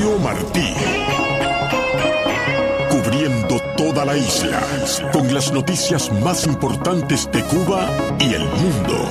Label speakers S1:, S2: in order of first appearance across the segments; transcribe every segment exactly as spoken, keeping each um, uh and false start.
S1: Radio Martí. Cubriendo toda la isla, con las noticias más importantes de Cuba y el mundo.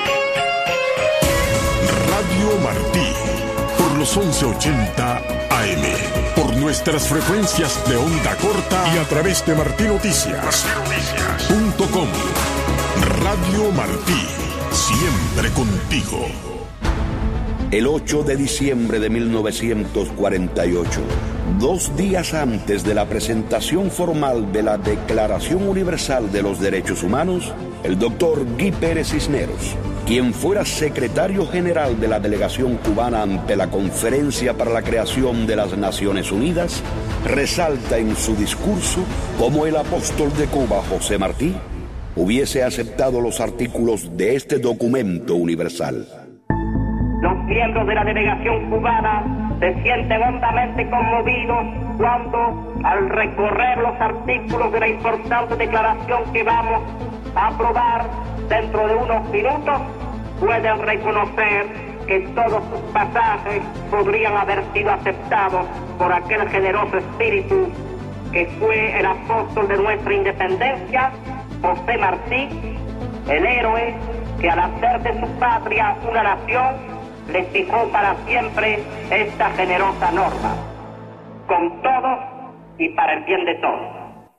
S1: Radio Martí, por los once ochenta A M, por nuestras frecuencias de onda corta y a través de martinoticias punto com. Radio Martí, siempre contigo.
S2: El ocho de diciembre de mil novecientos cuarenta y ocho, dos días antes de la presentación formal de la Declaración Universal de los Derechos Humanos, el doctor Guy Pérez Cisneros, quien fuera secretario general de la delegación cubana ante la Conferencia para la Creación de las Naciones Unidas, resalta en su discurso cómo el apóstol de Cuba, José Martí, hubiese aceptado los artículos de este documento universal.
S3: Los miembros de la delegación cubana se sienten hondamente conmovidos cuando, al recorrer los artículos de la importante declaración que vamos a aprobar dentro de unos minutos, pueden reconocer que todos sus pasajes podrían haber sido aceptados por aquel generoso espíritu que fue el apóstol de nuestra independencia, José Martí, el héroe que al hacer de su patria una nación, le fijó para siempre esta generosa norma, con todos y para el bien de todos.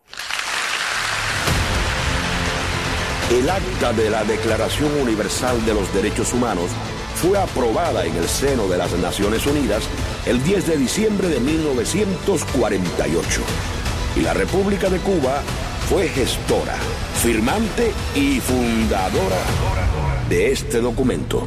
S2: El acta de la Declaración Universal de los Derechos Humanos fue aprobada en el seno de las Naciones Unidas el diez de diciembre de mil novecientos cuarenta y ocho. Y la República de Cuba fue gestora, firmante y fundadora de este documento.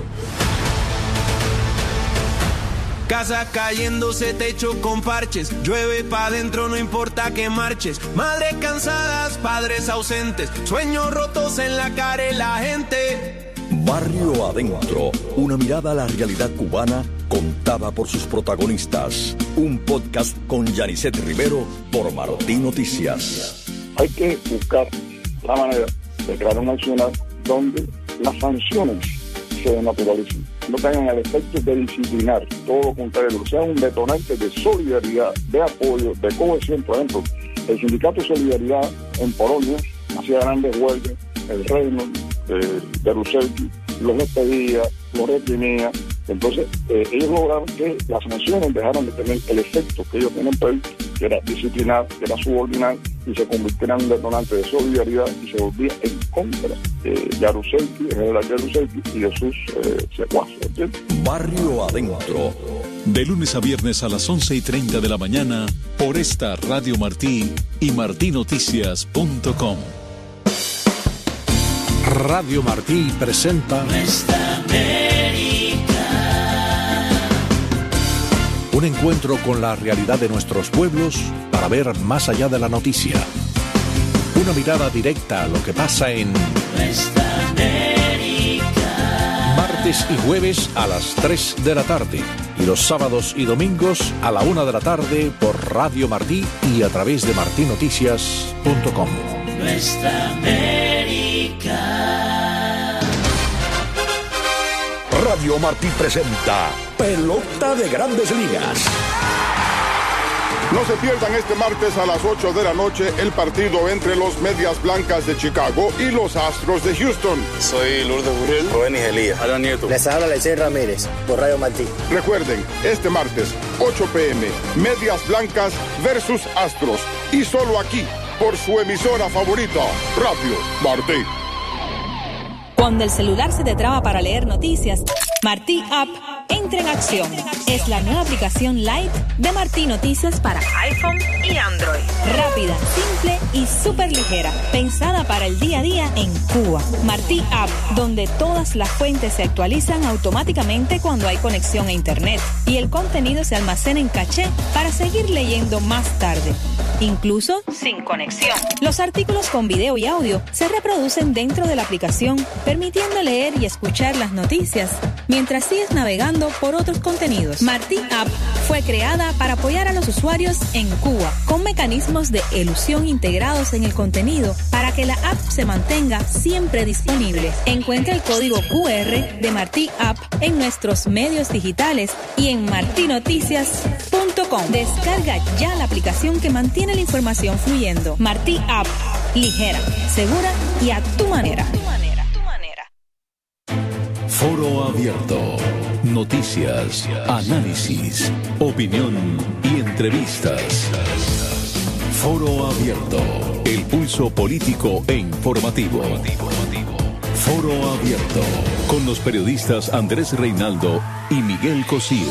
S4: Casa cayéndose, techo con parches, llueve pa' dentro, no importa que marches. Madres cansadas, padres ausentes, sueños rotos en la cara de la gente.
S5: Barrio Adentro, una mirada a la realidad cubana contada por sus protagonistas. Un podcast con Yanisset Rivero por Martí Noticias.
S6: Hay que buscar la manera de crear una nacional donde las sanciones se naturalicen, no tengan el efecto de disciplinar, todo lo contrario, sea un detonante de solidaridad, de apoyo, de cohesión. Por ejemplo, el sindicato Solidaridad en Polonia hacía grandes huelgas, el reino de, de Roosevelt los despedía, los reprimía. Entonces, eh, ellos lograron que las sanciones dejaron de tener el efecto que ellos tenían previsto, que era disciplinar, que era subordinar, y se convirtieron en un detonante de solidaridad y se volvía en contra eh, de Jaruzelski, el general Jaruzelski y de sus eh, secuaces. ¿Entiendes?
S5: Barrio Adentro.
S7: De lunes a viernes a las once y treinta de la mañana por esta Radio Martí y martí noticias punto com.
S8: Radio Martí presenta
S9: Nuestra América.
S8: Un encuentro con la realidad de nuestros pueblos para ver más allá de la noticia. Una mirada directa a lo que pasa en
S9: Nuestra América.
S8: Martes y jueves a las tres de la tarde y los sábados y domingos a la una de la tarde por Radio Martí y a través de martí noticias punto com.
S9: Nuestra América.
S2: Radio Martí presenta Pelota de Grandes Ligas.
S10: No se pierdan este martes a las ocho de la noche el partido entre los Medias Blancas de Chicago y los Astros de Houston.
S11: Soy Lourdes Burrell, Rubén Igelía, Adán Nieto.
S12: Les habla Lecey Ramírez por Radio Martí.
S10: Recuerden, este martes, ocho pm, Medias Blancas versus Astros. Y solo aquí, por su emisora favorita, Radio Martí.
S13: Cuando el celular se te traba para leer noticias, Martí App entra en acción. Es la nueva aplicación Lite de Martí Noticias para iPhone y Android. Rápida, simple y súper ligera. Pensada para el día a día en Cuba. Martí App, donde todas las fuentes se actualizan automáticamente cuando hay conexión a Internet. Y el contenido se almacena en caché para seguir leyendo más tarde. Incluso sin conexión. Los artículos con video y audio se reproducen dentro de la aplicación, permitiendo leer y escuchar las noticias mientras sigues navegando por otros contenidos. Martí App fue creada para apoyar a los usuarios en Cuba, con mecanismos de elusión integrados en el contenido para que la app se mantenga siempre disponible. Encuentra el código Q R de Martí App en nuestros medios digitales y en martí noticias punto com. com. Descarga ya la aplicación que mantiene la información fluyendo. Martí App. Ligera, segura y a tu manera.
S7: Foro Abierto. Noticias, análisis, opinión y entrevistas. Foro Abierto. El pulso político e informativo. Foro Abierto. Con los periodistas Andrés Reinaldo y Miguel Cosío.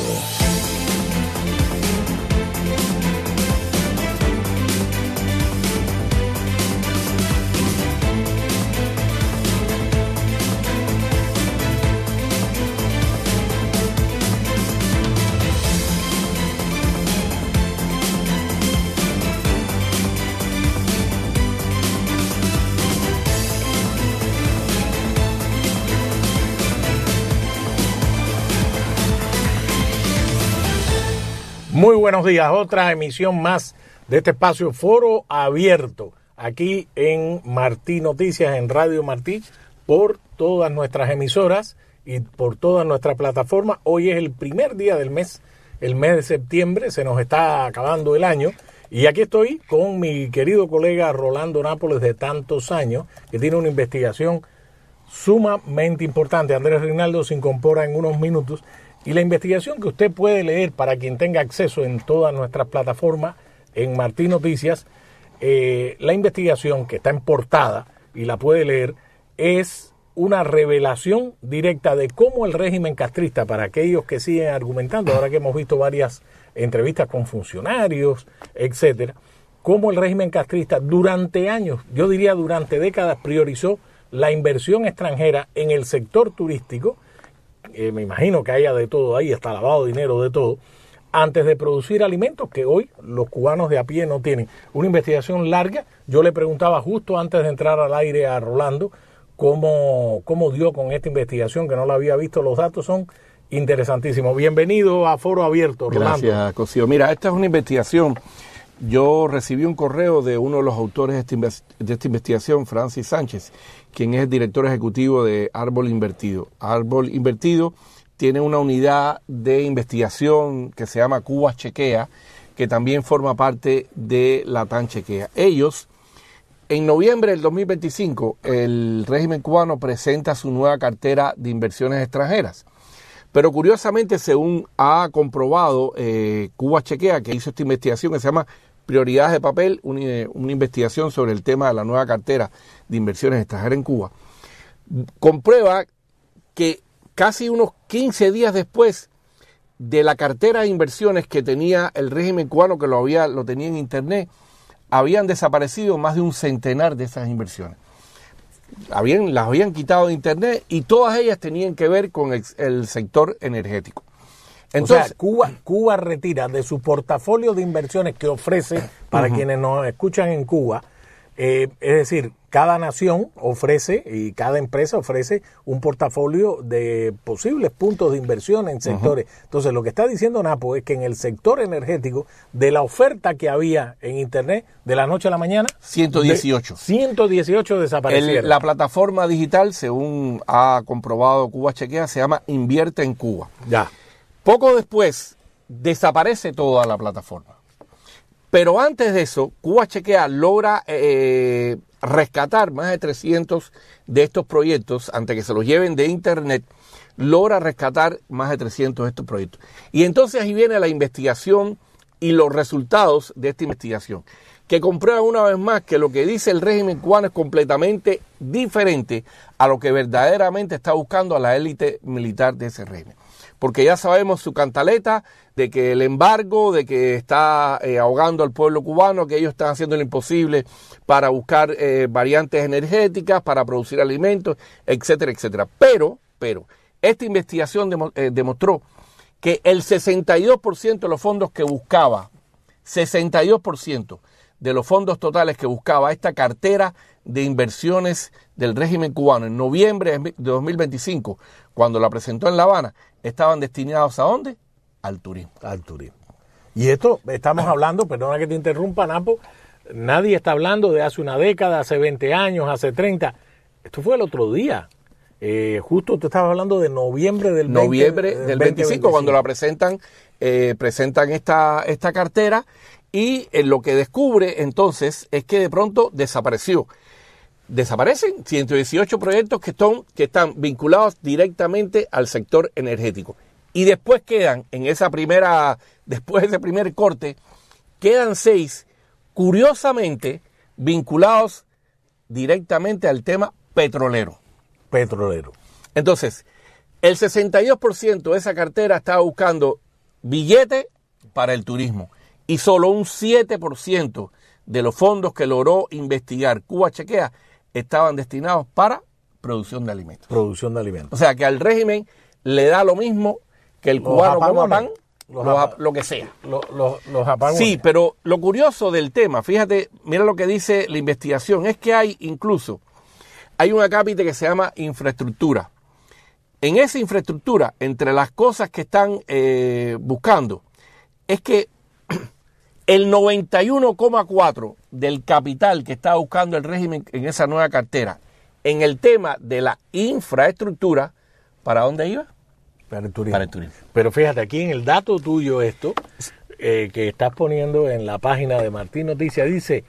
S14: Muy buenos días, otra emisión más de este espacio Foro Abierto, aquí en Martí Noticias, en Radio Martí, por todas nuestras emisoras y por todas nuestras plataformas. Hoy es el primer día del mes, el mes de septiembre, se nos está acabando el año, y aquí estoy con mi querido colega Rolando Nápoles de tantos años, que tiene una investigación sumamente importante. Andrés Reinaldo se incorpora en unos minutos. Y la investigación que usted puede leer, para quien tenga acceso en todas nuestras plataformas, en Martí Noticias, eh, la investigación que está en portada y la puede leer, es una revelación directa de cómo el régimen castrista, para aquellos que siguen argumentando, ahora que hemos visto varias entrevistas con funcionarios, etcétera, cómo el régimen castrista durante años, yo diría durante décadas, priorizó la inversión extranjera en el sector turístico. Eh, me imagino que haya de todo ahí, hasta lavado de dinero, de todo, antes de producir alimentos que hoy los cubanos de a pie no tienen. Una investigación larga. Yo le preguntaba justo antes de entrar al aire a Rolando cómo, cómo dio con esta investigación, que no la había visto. Los datos son interesantísimos. Bienvenido a Foro Abierto, Rolando.
S15: Gracias, Cosío. Mira, esta es una investigación. Yo recibí un correo de uno de los autores de esta, inves- de esta investigación, Francis Sánchez, quien es el director ejecutivo de Árbol Invertido. Árbol Invertido tiene una unidad de investigación que se llama Cuba Chequea, que también forma parte de Latam Chequea. Ellos, en noviembre del dos mil veinticinco, el régimen cubano presenta su nueva cartera de inversiones extranjeras. Pero curiosamente, según ha comprobado eh, Cuba Chequea, que hizo esta investigación que se llama Prioridades de Papel, una, una investigación sobre el tema de la nueva cartera de inversiones extranjeras en Cuba, comprueba que casi unos quince días después de la cartera de inversiones que tenía el régimen cubano, que lo, había, lo tenía en internet, habían desaparecido más de un centenar de esas inversiones. Habían, las habían quitado de internet y todas ellas tenían que ver con el, el sector energético.
S14: Entonces, o sea, Cuba, Cuba retira de su portafolio de inversiones que ofrece, para uh-huh. quienes nos escuchan en Cuba, eh, es decir, cada nación ofrece y cada empresa ofrece un portafolio de posibles puntos de inversión en sectores. Uh-huh. Entonces, lo que está diciendo Napo es que en el sector energético, de la oferta que había en internet, de la noche a la mañana,
S15: ciento dieciocho.
S14: De ciento dieciocho desaparecieron.
S15: El, la plataforma digital, según ha comprobado Cuba Chequea, se llama Invierte en Cuba.
S14: Ya.
S15: Poco después, desaparece toda la plataforma. Pero antes de eso, Cuba Chequea logra eh, rescatar más de trescientos de estos proyectos, antes que se los lleven de internet, logra rescatar más de trescientos de estos proyectos. Y entonces ahí viene la investigación y los resultados de esta investigación, que comprueban una vez más que lo que dice el régimen cubano es completamente diferente a lo que verdaderamente está buscando a la élite militar de ese régimen. Porque ya sabemos su cantaleta de que el embargo, de que está eh, ahogando al pueblo cubano, que ellos están haciendo lo imposible para buscar eh, variantes energéticas, para producir alimentos, etcétera, etcétera. Pero, pero, esta investigación demo, eh, demostró que el sesenta y dos por ciento de los fondos que buscaba, sesenta y dos por ciento de los fondos totales que buscaba esta cartera de inversiones del régimen cubano en noviembre de dos mil veinticinco, cuando la presentó en La Habana, estaban destinados ¿a dónde? Al turismo.
S14: Al turismo. Y esto, estamos hablando, perdona que te interrumpa, Napo, nadie está hablando de hace una década, hace veinte años, hace treinta. Esto fue el otro día. Eh, justo te estaba hablando de noviembre del
S15: noviembre
S14: veinte,
S15: del
S14: veinte
S15: veinticinco,
S14: veinticinco.
S15: cuando la presentan, eh, presentan esta, esta cartera, y eh, lo que descubre entonces es que de pronto desapareció. Desaparecen ciento dieciocho proyectos que están, que están vinculados directamente al sector energético. Y después quedan, en esa primera, después de ese primer corte, quedan seis, curiosamente, vinculados directamente al tema petrolero.
S14: Petrolero.
S15: Entonces, el sesenta y dos por ciento de esa cartera estaba buscando billete para el turismo, y solo un siete por ciento de los fondos que logró investigar Cuba Chequea estaban destinados para producción de alimentos.
S14: Producción de alimentos.
S15: O sea que al régimen le da lo mismo que el
S14: Los
S15: cubano coma
S14: apagones.
S15: pan,
S14: Los
S15: lo,
S14: apa-
S15: lo que sea.
S14: Lo- lo- los apagones.
S15: Sí, pero lo curioso del tema, fíjate, mira lo que dice la investigación, es que hay incluso, hay un acápite que se llama infraestructura. En esa infraestructura, entre las cosas que están eh, buscando, es que el noventa y uno coma cuatro por ciento del capital que está buscando el régimen en esa nueva cartera, en el tema de la infraestructura, ¿para dónde iba?
S14: Para el turismo.
S15: Para el turismo.
S14: Pero fíjate, aquí en el dato tuyo esto, eh, que estás poniendo en la página de Martín Noticias, dice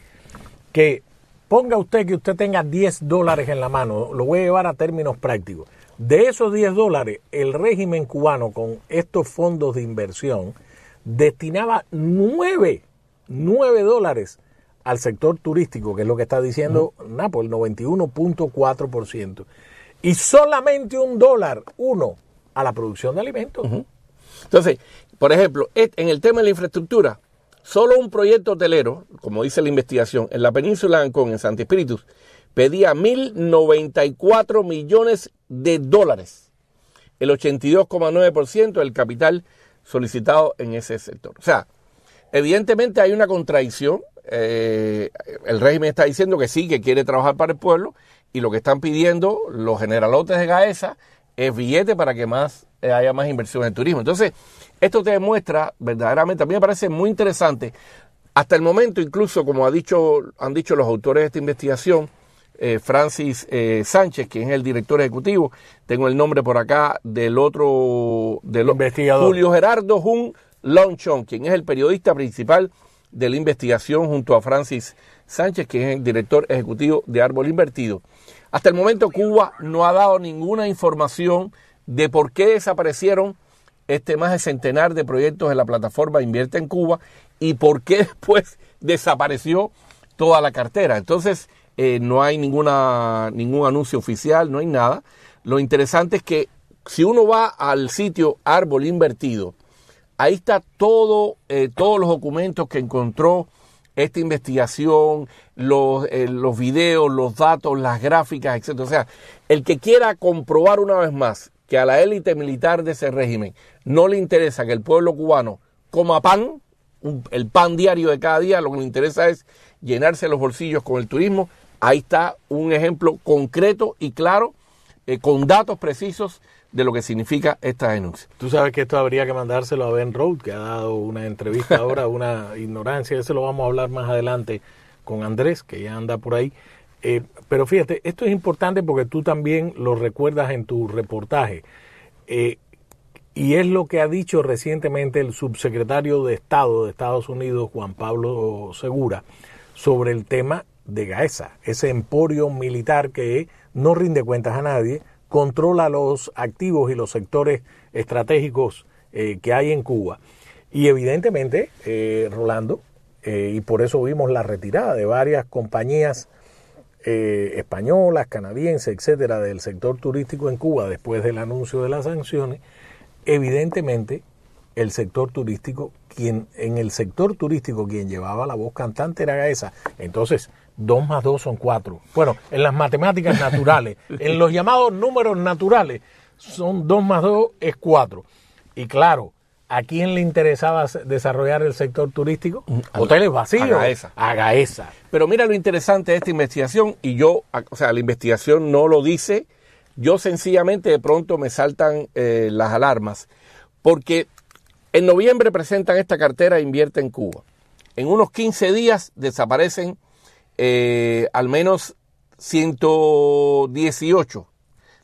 S14: que ponga usted que usted tenga diez dólares en la mano, lo voy a llevar a términos prácticos. De esos diez dólares, el régimen cubano con estos fondos de inversión destinaba nueve, nueve dólares al sector turístico, que es lo que está diciendo uh-huh. Napo, el noventa y uno punto cuatro por ciento. Y solamente un dólar, uno, a la producción de alimentos.
S15: Uh-huh. Entonces, por ejemplo, en el tema de la infraestructura, solo un proyecto hotelero, como dice la investigación, en la península de Ancón, en Santi Espíritus, pedía mil noventa y cuatro millones de dólares, el ochenta y dos coma nueve por ciento del capital solicitado en ese sector. O sea, evidentemente hay una contradicción. Eh, el régimen está diciendo que sí, que quiere trabajar para el pueblo, y lo que están pidiendo los generalotes de Gaesa es billete para que más eh, haya más inversión en turismo. Entonces, esto te demuestra verdaderamente, a mí me parece muy interesante, hasta el momento, incluso como ha dicho, han dicho los autores de esta investigación, eh, Francis eh, Sánchez, quien es el director ejecutivo, tengo el nombre por acá del otro, del
S14: investigador,
S15: Julio Gerardo Jun Lonchon, quien es el periodista principal de la investigación junto a Francis Sánchez, que es el director ejecutivo de Árbol Invertido. Hasta el momento Cuba no ha dado ninguna información de por qué desaparecieron este más de centenar de proyectos en la plataforma Invierte en Cuba y por qué después desapareció toda la cartera. Entonces eh, no hay ninguna ningún anuncio oficial, no hay nada. Lo interesante es que si uno va al sitio Árbol Invertido, ahí está todo, eh, todos los documentos que encontró esta investigación, los, eh, los videos, los datos, las gráficas, etcétera. O sea, el que quiera comprobar una vez más que a la élite militar de ese régimen no le interesa que el pueblo cubano coma pan, un, el pan diario de cada día, lo que le interesa es llenarse los bolsillos con el turismo, ahí está un ejemplo concreto y claro, eh, con datos precisos de lo que significa esta denuncia.
S14: Tú sabes que esto habría que mandárselo a Ben Road, que ha dado una entrevista ahora, una ignorancia, eso lo vamos a hablar más adelante con Andrés, que ya anda por ahí. Eh, pero fíjate, esto es importante porque tú también lo recuerdas en tu reportaje. Eh, y es lo que ha dicho recientemente el subsecretario de Estado de Estados Unidos, Juan Pablo Segura, sobre el tema de Gaesa, ese emporio militar que no rinde cuentas a nadie, controla los activos y los sectores estratégicos eh, que hay en Cuba. Y evidentemente, eh, Rolando, eh, y por eso vimos la retirada de varias compañías eh, españolas, canadienses, etcétera, del sector turístico en Cuba después del anuncio de las sanciones, evidentemente el sector turístico, quien en el sector turístico quien llevaba la voz cantante era Gaesa. Entonces, dos más dos son cuatro. Bueno, en las matemáticas naturales, en los llamados números naturales, son dos más dos es cuatro. Y claro, ¿a quién le interesaba desarrollar el sector turístico? Hoteles vacíos.
S15: A Gaesa.
S14: A Gaesa.
S15: Pero mira lo interesante de esta investigación, y yo, o sea, la investigación no lo dice, yo sencillamente de pronto me saltan eh, las alarmas, porque en noviembre presentan esta cartera Invierte en Cuba. En unos quince días desaparecen eh, al menos ciento dieciocho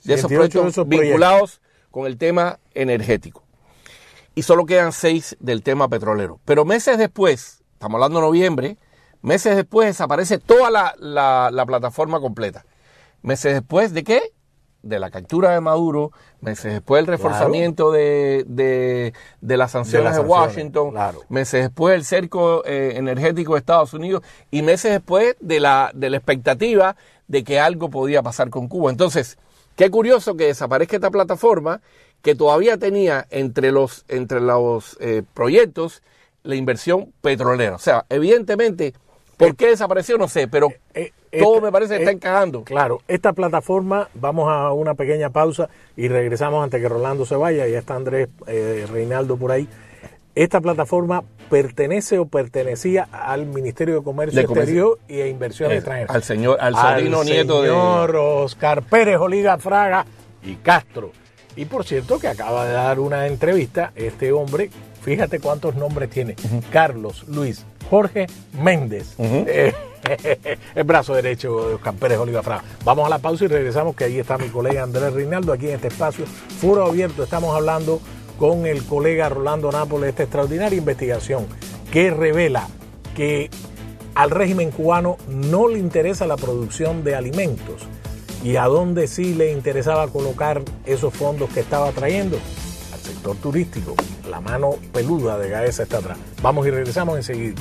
S15: de esos proyectos
S14: de esos
S15: vinculados proyectos. con el tema energético. Y solo quedan seis del tema petrolero. Pero meses después, estamos hablando de noviembre, meses después desaparece toda la, la, la plataforma completa. Meses después de qué? De la captura de Maduro, meses después del reforzamiento claro. de, de, de las sanciones de, las sanciones, de Washington, claro. meses después del cerco eh, energético de Estados Unidos y meses después de la, de la expectativa de que algo podía pasar con Cuba. Entonces, qué curioso que desaparezca esta plataforma que todavía tenía entre los, entre los eh, proyectos la inversión petrolera. O sea, evidentemente, ¿por qué desapareció? No sé, pero eh, eh, todo esta, me parece que está encajando.
S14: Claro, esta plataforma, vamos a una pequeña pausa y regresamos antes que Rolando se vaya, ya está Andrés eh, Reinaldo por ahí. Esta plataforma pertenece o pertenecía al Ministerio de Comercio, de Comercio Exterior y de Inversiones eh, Extranjeras.
S15: Al señor, al sobrino nieto de...
S14: señor Oscar Pérez Oliga Fraga y Castro. Y por cierto que acaba de dar una entrevista este hombre, fíjate cuántos nombres tiene, uh-huh. Carlos Luis Jorge Méndez, uh-huh. eh, el brazo derecho de Oscar Pérez Oliva Fraga. Vamos a la pausa y regresamos, que ahí está mi colega Andrés Reinaldo, aquí en este espacio Foro Abierto. Estamos hablando con el colega Rolando Nápoles de esta extraordinaria investigación que revela que al régimen cubano no le interesa la producción de alimentos, y a dónde sí le interesaba colocar esos fondos que estaba trayendo, al sector turístico. La mano peluda de Gaesa está atrás. Vamos y regresamos enseguida.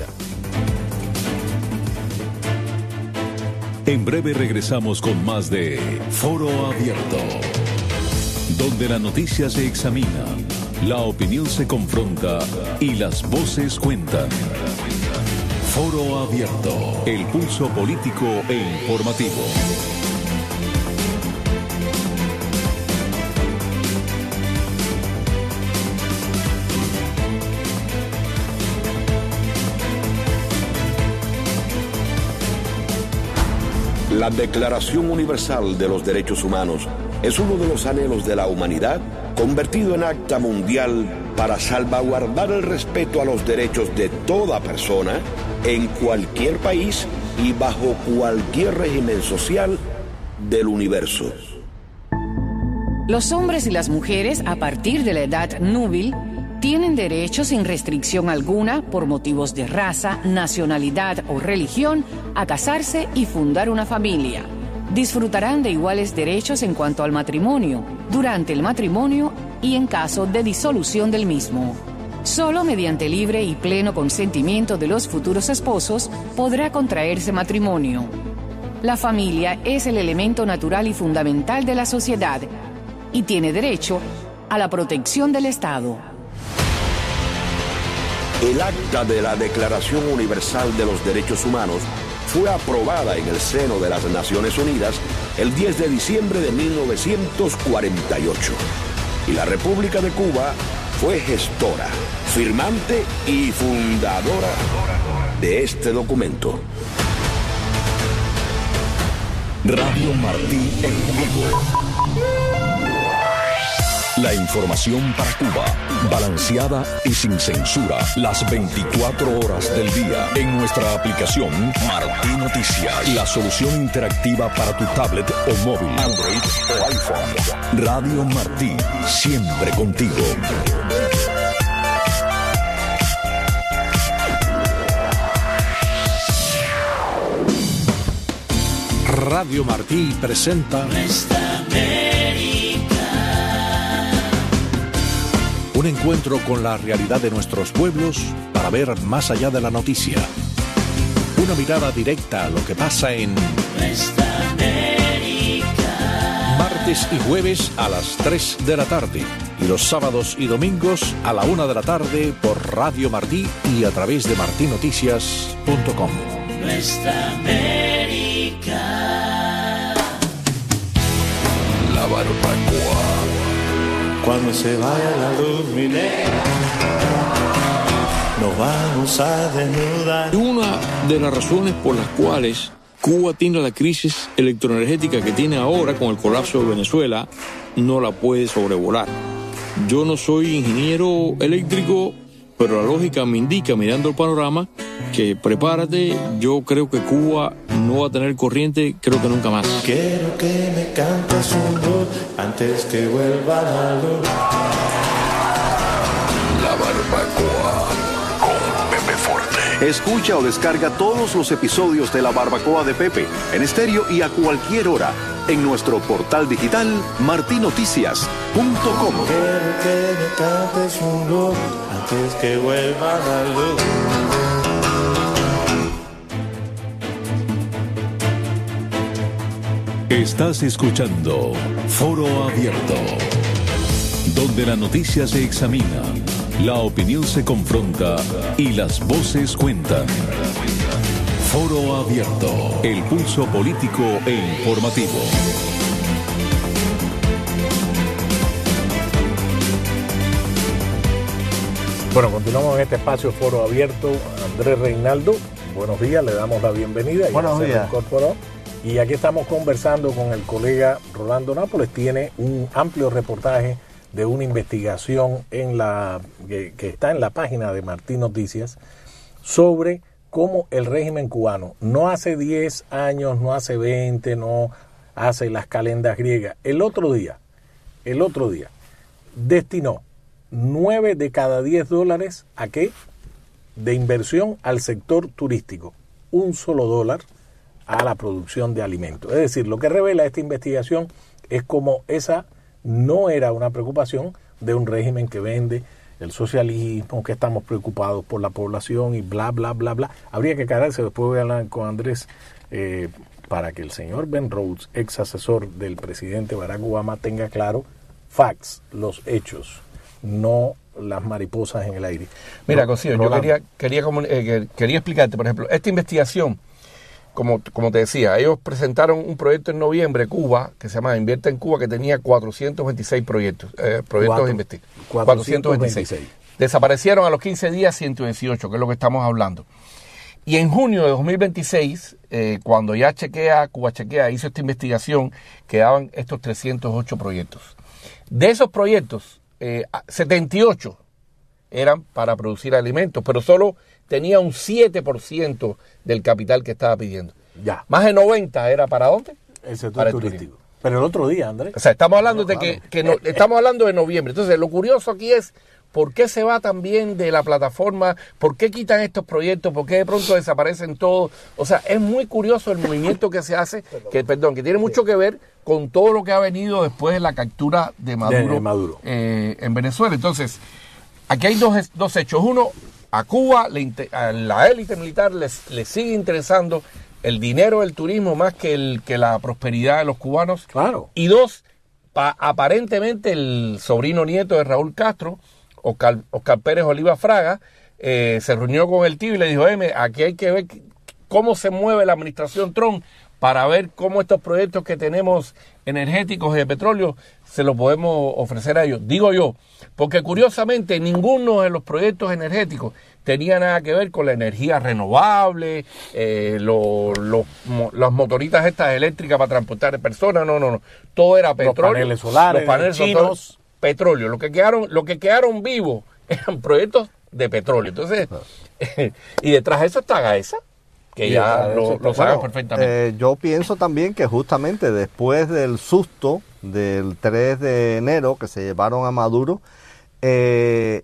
S7: En breve regresamos con más de Foro Abierto, donde la noticia se examina, la opinión se confronta y las voces cuentan. Foro Abierto, el pulso político e informativo.
S2: La Declaración Universal de los Derechos Humanos es uno de los anhelos de la humanidad convertido en acta mundial para salvaguardar el respeto a los derechos de toda persona en cualquier país y bajo cualquier régimen social del universo.
S16: Los hombres y las mujeres a partir de la edad núbil tienen derechos sin restricción alguna por motivos de raza, nacionalidad o religión a casarse y fundar una familia. Disfrutarán de iguales derechos en cuanto al matrimonio, durante el matrimonio y en caso de disolución del mismo. Solo mediante libre y pleno consentimiento de los futuros esposos podrá contraerse matrimonio. La familia es el elemento natural y fundamental de la sociedad y tiene derecho a la protección del Estado.
S2: El acta de la Declaración Universal de los Derechos Humanos fue aprobada en el seno de las Naciones Unidas el diez de diciembre de mil novecientos cuarenta y ocho. Y la República de Cuba fue gestora, firmante y fundadora de este documento.
S5: Radio Martí en vivo. La información para Cuba, balanceada y sin censura, las veinticuatro horas del día. En nuestra aplicación Martí Noticias, la solución interactiva para tu tablet o móvil, Android o iPhone. Radio Martí, siempre contigo.
S8: Radio Martí presenta
S9: Nuestra América.
S8: Un encuentro con la realidad de nuestros pueblos para ver más allá de la noticia. Una mirada directa a lo que pasa en
S9: Nuestra América.
S8: Martes y jueves a las tres de la tarde. Y los sábados y domingos a la una de la tarde por Radio Martí y a través de martí noticias punto com.
S9: Nuestra América.
S5: La barbacoa.
S17: Cuando se vaya la luz, mi negra, nos vamos a desnudar.
S18: Una de las razones por las cuales Cuba tiene la crisis electroenergética que tiene ahora con el colapso de Venezuela, no la puede sobrevolar. Yo no soy ingeniero eléctrico, pero la lógica me indica, mirando el panorama, que prepárate, yo creo que Cuba no va a tener corriente, creo que nunca más.
S17: Quiero que me cantes un blues antes que vuelva la luz.
S5: La Barbacoa con Pepe Forte.
S19: Escucha o descarga todos los episodios de La Barbacoa de Pepe en estéreo y a cualquier hora en nuestro portal digital martin noticias punto com.
S17: Quiero que me cantes un blues antes que vuelva la luz.
S7: Estás escuchando Foro Abierto, donde la noticia se examina, la opinión se confronta y las voces cuentan. Foro Abierto, el pulso político e informativo.
S14: Bueno, continuamos en este espacio Foro Abierto. Andrés Reinaldo, buenos días, le damos la bienvenida.
S20: Buenos días.
S14: Se incorporó. Y aquí estamos conversando con el colega Rolando Nápoles. Tiene un amplio reportaje de una investigación en la que, que está en la página de Martín Noticias sobre cómo el régimen cubano, no hace diez años, no hace veinte, no hace las calendas griegas. El otro día, el otro día, destinó nueve de cada diez dólares ¿a qué? De inversión al sector turístico. Un solo dólar a la producción de alimentos. Es decir, lo que revela esta investigación es como esa no era una preocupación de un régimen que vende el socialismo, que estamos preocupados por la población y bla, bla, bla, bla. Habría que quedarse, después voy a hablar con Andrés, eh, para que el señor Ben Rhodes, ex asesor del presidente Barack Obama, tenga claro facts, los hechos, no las mariposas en el aire.
S15: Mira, Cosío, yo quería, quería, eh, quería explicarte, por ejemplo, esta investigación, Como, como te decía, ellos presentaron un proyecto en noviembre, Cuba, que se llama Invierte en Cuba, que tenía cuatrocientos veintiséis proyectos, eh, proyectos de investigación. cuatrocientos veintiséis. Desaparecieron a los quince días ciento dieciocho, que es lo que estamos hablando. Y en junio de dos mil veintiséis, eh, cuando ya Chequea, Cuba Chequea hizo esta investigación, quedaban estos trescientos ocho proyectos. De esos proyectos, eh, setenta y ocho eran para producir alimentos, pero solo tenía un siete por ciento del capital que estaba pidiendo.
S14: Ya.
S15: Más de noventa era para ¿dónde?
S14: El sector
S15: para el
S14: turístico.
S15: turismo.
S14: Pero el otro día, Andrés.
S15: O sea, estamos hablando
S14: no,
S15: de
S14: claro.
S15: que, que no, estamos hablando de noviembre. Entonces, lo curioso aquí es ¿por qué se va también de la plataforma? ¿Por qué quitan estos proyectos? ¿Por qué de pronto desaparecen todos? O sea, es muy curioso el movimiento que se hace, que perdón, que tiene mucho que ver con todo lo que ha venido después de la captura de Maduro,
S14: de Maduro.
S15: Eh, en Venezuela. Entonces, aquí hay dos, dos hechos. Uno, a Cuba, a la élite militar les, les sigue interesando el dinero del turismo más que, el, que la prosperidad de los cubanos.
S14: Claro.
S15: Y dos, pa, aparentemente el sobrino nieto de Raúl Castro, Oscar, Oscar Pérez Oliva Fraga, eh, se reunió con el tío y le dijo, eh, aquí hay que ver cómo se mueve la administración Trump para ver cómo estos proyectos que tenemos energéticos y de petróleo se los podemos ofrecer a ellos. Digo yo, porque curiosamente ninguno de los proyectos energéticos tenía nada que ver con la energía renovable, eh, lo, lo, mo, las motoritas estas eléctricas para transportar personas, no, no, no. Todo era petróleo.
S14: Los paneles solares,
S15: los paneles
S14: chinos.
S15: Solares, petróleo. Lo que quedaron, lo que quedaron vivos eran proyectos de petróleo. Entonces, y detrás de eso está Gaesa, que ya lo, lo saben perfectamente.
S20: Eh, yo pienso también que justamente después del susto del tres de enero que se llevaron a Maduro, eh,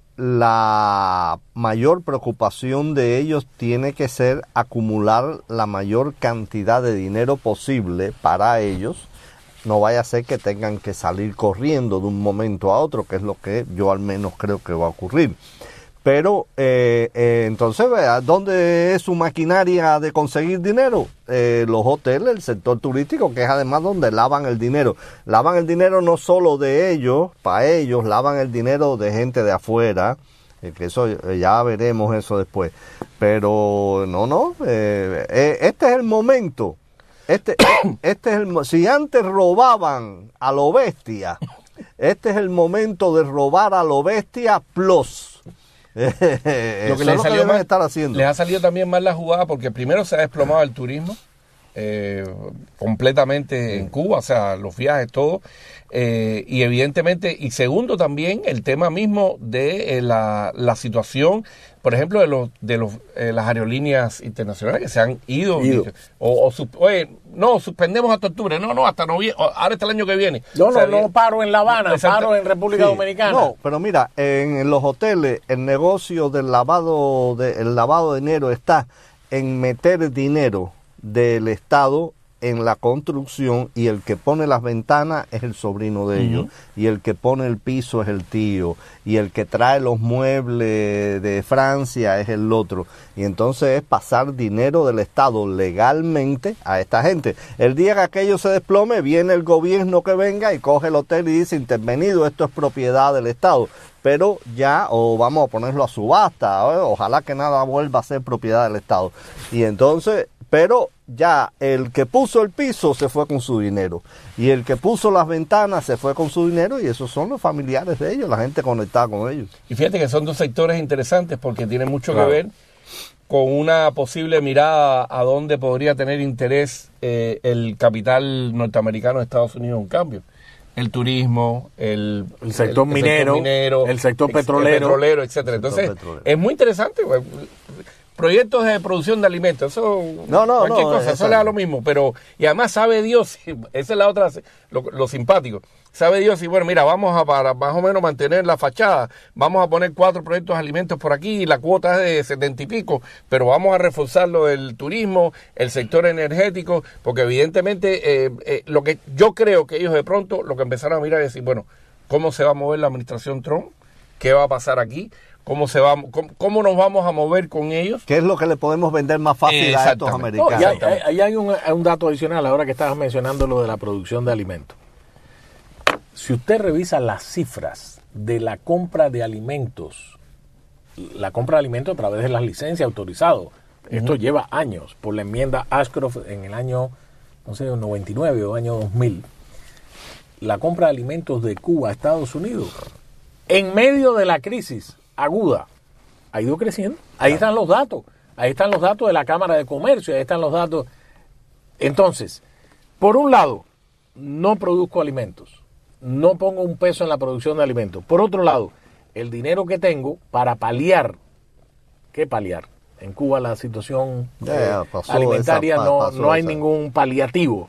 S20: la mayor preocupación de ellos tiene que ser acumular la mayor cantidad de dinero posible para ellos. No vaya a ser que tengan que salir corriendo de un momento a otro, que es lo que yo al menos creo que va a ocurrir. Pero eh, eh, entonces, vea, ¿dónde es su maquinaria de conseguir dinero? Eh, los hoteles, el sector turístico, que es además donde lavan el dinero. Lavan el dinero no solo de ellos, para ellos, lavan el dinero de gente de afuera, eh, que eso eh, ya veremos eso después. Pero no, no, eh, eh, este es el momento. Este, este es el, si antes robaban a lo bestia, este es el momento de robar a lo bestia plus.
S15: Lo que, les,
S20: lo
S15: salió
S20: que
S15: mal,
S20: estar haciendo.
S15: les ha salido también mal la jugada porque primero se ha desplomado el turismo eh, completamente en Cuba, o sea, los viajes, todo. Eh, y evidentemente, y segundo también, el tema mismo de eh, la, la situación, por ejemplo, de los de los eh, las aerolíneas internacionales que se han ido,
S14: ido.
S15: o, o sub, oye, no, suspendemos hasta octubre, no, no, hasta noviembre, ahora está el año que viene.
S14: No,
S15: o sea,
S14: no, no paro en La Habana, paro en República
S20: Sí.
S14: Dominicana.
S20: No, pero mira, en los hoteles el negocio del lavado de, el lavado de dinero está en meter dinero del Estado en la construcción, y el que pone las ventanas es el sobrino de ellos, y el que pone el piso es el tío, y el que trae los muebles de Francia es el otro. Y entonces es pasar dinero del Estado legalmente a esta gente. El día que aquello se desplome, viene el gobierno que venga y coge el hotel y dice: intervenido, esto es propiedad del Estado. Pero ya, o vamos a ponerlo a subasta, o, ojalá que nada vuelva a ser propiedad del Estado. Y entonces, pero ya el que puso el piso se fue con su dinero, y el que puso las ventanas se fue con su dinero, y esos son los familiares de ellos, la gente conectada con ellos.
S15: Y fíjate que son dos sectores interesantes porque tienen mucho
S20: Claro.
S15: que ver con una posible mirada a dónde podría tener interés eh, el capital norteamericano de Estados Unidos en un cambio. El turismo, el,
S14: El sector
S15: el,
S14: minero,
S15: sector minero,
S14: el sector
S15: ex-
S14: petrolero.
S15: el petrolero, etcétera. Entonces,
S20: petrolero.
S15: es muy interesante, güey. Proyectos de producción de alimentos, eso,
S20: No, no,
S15: cualquier
S20: no,
S15: cosa, eso
S20: exacto.
S15: le da lo mismo, pero, y además sabe Dios, esa es la otra, lo, lo simpático, sabe Dios, y bueno, mira, vamos a, para más o menos mantener la fachada, vamos a poner cuatro proyectos de alimentos por aquí, y la cuota es de setenta y pico, pero vamos a reforzar lo del turismo, el sector energético, porque evidentemente, eh, eh, lo que yo creo que ellos de pronto, lo que empezaron a mirar es decir, bueno, ¿cómo se va a mover la administración Trump? ¿Qué va a pasar aquí? ¿Cómo se va, cómo, cómo nos vamos a mover con ellos?
S20: ¿Qué es lo que le podemos vender más fácil a estos
S15: Exactamente.
S14: No,
S20: americanos?
S14: y hay, hay- hay un, un dato adicional ahora que estabas mencionando lo de la producción de alimentos. Si usted revisa las cifras de la compra de alimentos, la compra de alimentos a través de las licencias autorizadas, esto lleva años, por la enmienda Ashcroft en el año, no sé, noventa y nueve o año dos mil, la compra de alimentos de Cuba a Estados Unidos, en medio de la crisis aguda, ha ido creciendo. Ahí están los datos. Ahí están los datos de la Cámara de Comercio. Ahí están los datos. Entonces, por un lado, no produzco alimentos. No pongo un peso en la producción de alimentos. Por otro lado, el dinero que tengo para paliar. ¿Qué paliar? En Cuba la situación
S20: Ya,
S14: eh,
S20: pasó
S14: alimentaria
S20: esa-
S14: no,
S20: pasó
S14: no hay
S20: esa.
S14: ningún paliativo.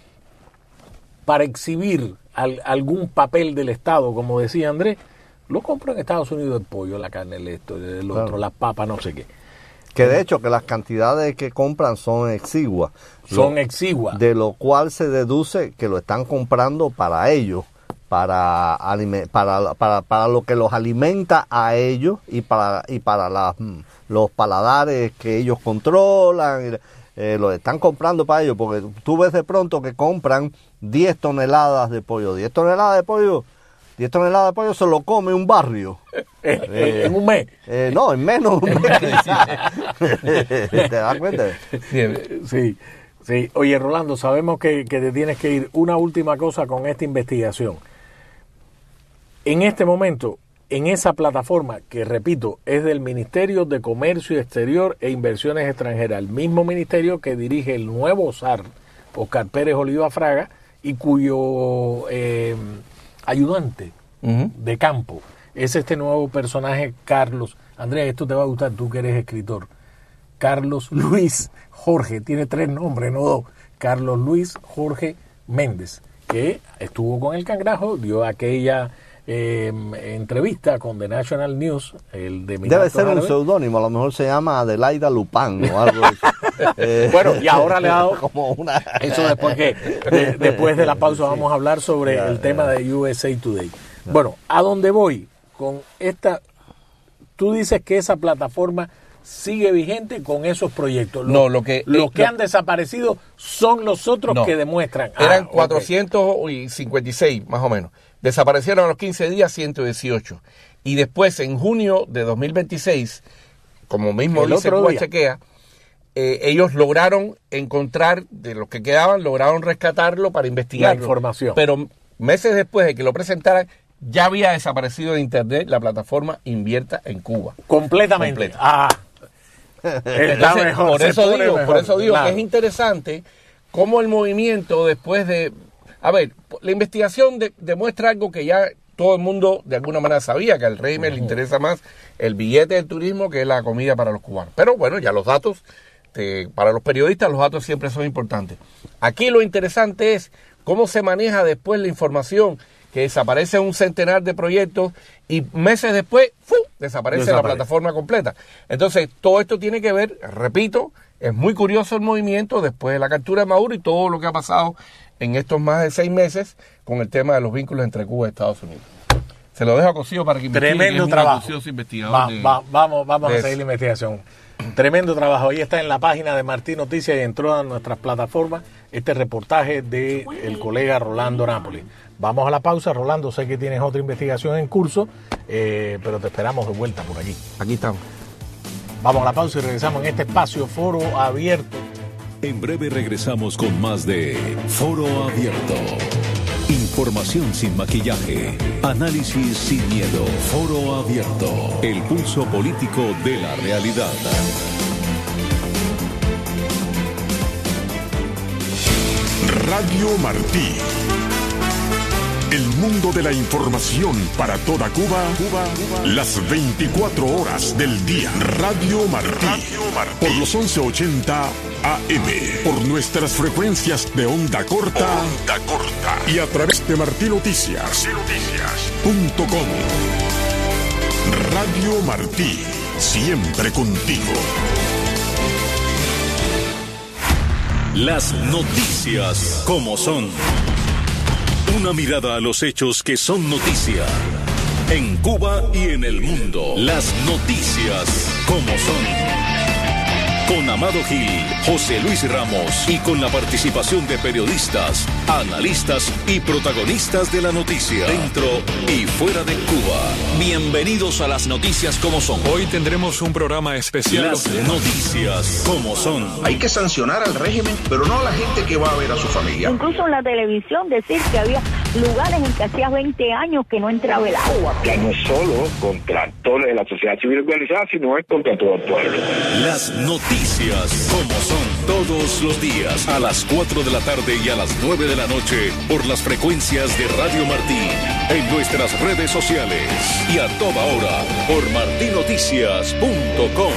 S14: Para exhibir al- algún papel del Estado, como decía Andrés, lo compro en Estados Unidos, el pollo, la carne, el esto, el otro,
S20: Claro.
S14: las papas, no sé qué.
S20: Que de hecho que las cantidades que compran son exiguas.
S14: Son
S20: Lo-
S14: exiguas.
S20: De lo cual se deduce que lo están comprando para ellos, para alime- para, para, para lo que los alimenta a ellos y para y para las, mm, los paladares que ellos controlan. Eh, lo están comprando para ellos, porque tú ves de pronto que compran diez toneladas de pollo. diez toneladas de pollo, diez toneladas de pollo se lo come un barrio.
S14: Eh, en un mes.
S20: Eh, no, en menos de un mes. ¿Te das cuenta?
S14: Sí, sí. Oye, Rolando, sabemos que, que te tienes que ir. Una última cosa con esta investigación. En este momento, en esa plataforma, que repito, es del Ministerio de Comercio Exterior e Inversiones Extranjeras, el mismo ministerio que dirige el nuevo S A R, Oscar Pérez Oliva Fraga, y cuyo eh, ayudante
S15: Uh-huh.
S14: de campo es este nuevo personaje, Carlos. Andrea, esto te va a gustar, tú que eres escritor. Carlos Luis Jorge, tiene tres nombres, no dos. Carlos Luis Jorge Méndez, que estuvo con el Cangrejo, dio aquella eh, entrevista con The National News, el de
S20: Debe
S14: Emiratos
S20: ser un
S14: Árabes.
S20: seudónimo, a lo mejor se llama Adelaida Lupán o algo así. Eh,
S14: Bueno, y ahora le ha dado
S20: como una...
S14: eso después que de- después de la pausa vamos a hablar sobre
S20: Ya,
S14: el
S20: ya.
S14: tema de U S A Today. Bueno, ¿a dónde voy con esta? Tú dices que esa plataforma sigue vigente con esos proyectos. Los,
S15: No, lo que-
S14: los que
S15: lo-
S14: han desaparecido son los otros
S15: No.
S14: que demuestran.
S15: Eran
S14: Ah, ok.
S15: cuatrocientos cincuenta y seis, más o menos. Desaparecieron a los quince días ciento dieciocho. Y después, en junio de dos mil veintiséis, como mismo
S14: El
S15: dice
S14: otro
S15: Cuba
S14: día.
S15: Chequea, eh, ellos lograron encontrar, de los que quedaban, lograron rescatarlo para investigar
S14: La información.
S15: Pero meses después de que lo presentaran, ya había desaparecido de internet la plataforma Invierta en Cuba.
S14: Completamente.
S15: Completa.
S14: Ah, está
S15: Entonces,
S14: mejor,
S15: por
S14: se
S15: eso
S14: pone
S15: digo,
S14: mejor,
S15: por eso digo
S14: claro.
S15: que es interesante cómo el movimiento después de... A ver, la investigación de, demuestra algo que ya todo el mundo de alguna manera sabía, que al régimen uh-huh. le interesa más el billete del turismo que la comida para los cubanos. Pero bueno, ya los datos, te, para los periodistas los datos siempre son importantes. Aquí lo interesante es cómo se maneja después la información, que desaparece un centenar de proyectos y meses después ¡fu! Desaparece, desaparece la plataforma completa. Entonces, todo esto tiene que ver, repito, es muy curioso el movimiento después de la captura de Maduro y todo lo que ha pasado en estos más de seis meses con el tema de los vínculos entre Cuba y Estados Unidos. Se lo dejo a Cosío para que investigue.
S14: Tremendo
S15: es
S14: trabajo.
S15: Va,
S14: de, va, vamos vamos a seguir la investigación. Tremendo trabajo. Hoy está en la página de Martín Noticias y en todas nuestras plataformas este reportaje de el colega Rolando Nápoles. Vamos a la pausa, Rolando. Sé que tienes otra investigación en curso, eh, pero te esperamos de vuelta por aquí.
S15: Aquí estamos.
S14: Vamos a la pausa y regresamos en este espacio Foro Abierto.
S7: En breve regresamos con más de Foro Abierto. Información sin maquillaje, análisis sin miedo. Foro Abierto, el pulso político de la realidad.
S1: Radio Martí. El mundo de la información para toda Cuba, Cuba, Cuba. Las veinticuatro horas del día. Radio Martí. Radio Martí. Por los once ochenta A M. Por nuestras frecuencias de onda corta. Onda corta. Y a través de Martí Noticias. Punto com. Radio Martí. Siempre contigo.
S7: Las noticias como son. Una mirada a los hechos que son noticia. En Cuba y en el mundo. Las noticias como son. Con Amado Gil, José Luis Ramos y con la participación de periodistas, analistas y protagonistas de la noticia. Dentro y fuera de Cuba. Bienvenidos a las noticias como son.
S21: Hoy tendremos un programa especial.
S7: Las noticias como son.
S22: Hay que sancionar al régimen, pero no a la gente que va a ver a su familia.
S23: Incluso en la televisión decir que había lugares en que hacía veinte años que no entraba el agua.
S6: Que no es solo contra toda la sociedad civil organizada, sino es contra todo el pueblo.
S7: Las noticias como son todos los días a las cuatro de la tarde y a las nueve de la noche por las frecuencias de Radio Martí, en nuestras redes sociales y a toda hora por martí noticias punto com.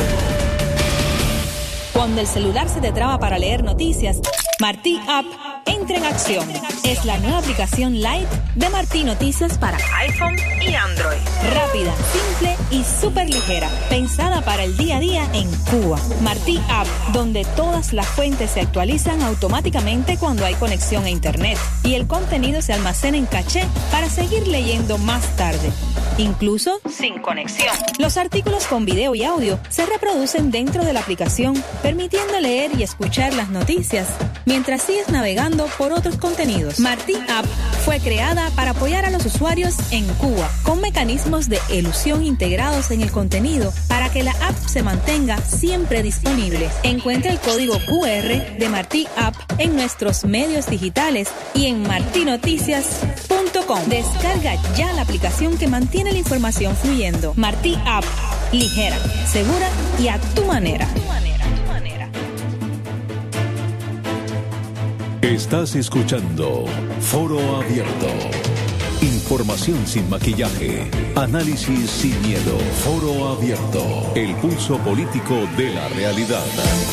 S13: Cuando el celular se te traba para leer noticias, Martí App entra en acción. Es la nueva aplicación Lite de Martí Noticias para iPhone y Android. Rápida, simple y súper ligera. Pensada para el día a día en Cuba. Martí App, donde todas las fuentes se actualizan automáticamente cuando hay conexión a Internet. Y el contenido se almacena en caché para seguir leyendo más tarde. Incluso sin conexión. Los artículos con video y audio se reproducen dentro de la aplicación, permitiendo leer y escuchar las noticias mientras sigues navegando por otros contenidos. Martí App fue creada para apoyar a los usuarios en Cuba, con mecanismos de elusión integrados en el contenido para que la app se mantenga siempre disponible. Encuentra el código Q R de Martí App en nuestros medios digitales y en martí noticias punto com. Descarga ya la aplicación que mantiene la información fluyendo. Martí App, ligera, segura y a tu manera.
S7: Estás escuchando Foro Abierto. Información sin maquillaje, análisis sin miedo. Foro Abierto, el pulso político de la realidad.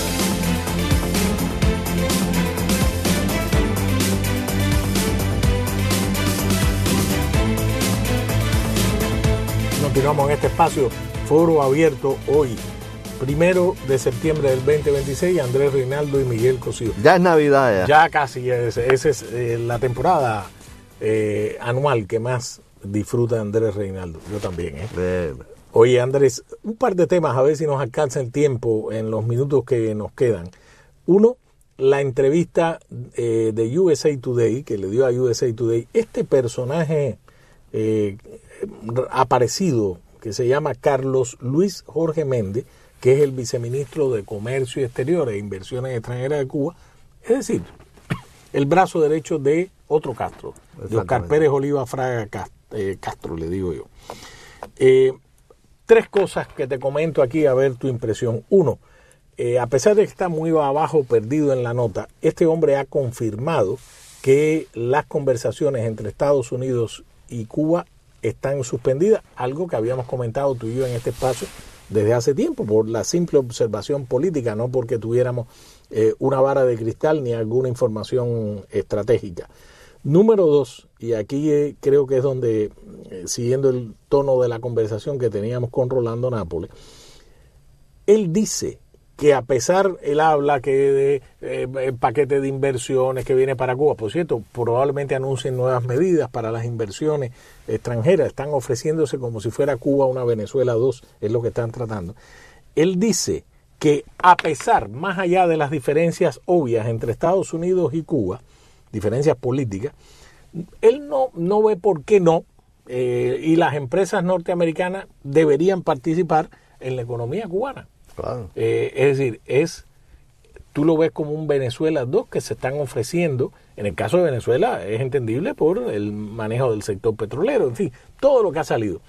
S14: Continuamos en este espacio Foro Abierto hoy, primero de septiembre del veinte veintiséis, Andrés Reinaldo y Miguel Cosío.
S20: Ya es Navidad. Ya,
S14: ya casi, esa es, es eh, la temporada eh, anual que más disfruta Andrés Reinaldo. Yo también. ¿eh?
S20: De...
S14: Oye, Andrés, un par de temas, a ver si nos alcanza el tiempo en los minutos que nos quedan. Uno, la entrevista eh, de U S A Today, que le dio a U S A Today, este personaje eh, aparecido, que se llama Carlos Luis Jorge Méndez, que es el viceministro de Comercio Exterior e Inversiones Extranjeras de Cuba, es decir, el brazo derecho de otro Castro, de Oscar Pérez Oliva Fraga Castro, eh, Castro, le digo yo. Eh, tres cosas que te comento aquí, a ver tu impresión. Uno, eh, a pesar de que está muy abajo, perdido en la nota, este hombre ha confirmado que las conversaciones entre Estados Unidos y Cuba están suspendidas, algo que habíamos comentado tú y yo en este espacio desde hace tiempo, por la simple observación política, no porque tuviéramos eh, una vara de cristal ni alguna información estratégica. Número dos, y aquí eh, creo que es donde, eh, siguiendo el tono de la conversación que teníamos con Rolando Nápoles, él dice que a pesar, él habla que de eh, el paquete de inversiones que viene para Cuba, por cierto, probablemente anuncien nuevas medidas para las inversiones extranjeras, están ofreciéndose como si fuera Cuba una Venezuela dos, es lo que están tratando. Él dice que a pesar, más allá de las diferencias obvias entre Estados Unidos y Cuba, diferencias políticas, él no, no ve por qué no, eh, y las empresas norteamericanas deberían participar en la economía cubana. Claro. Eh, es decir, es tú lo ves como un Venezuela dos que se están ofreciendo. En el caso de Venezuela es entendible por el manejo del sector petrolero, en fin, todo lo que ha salido.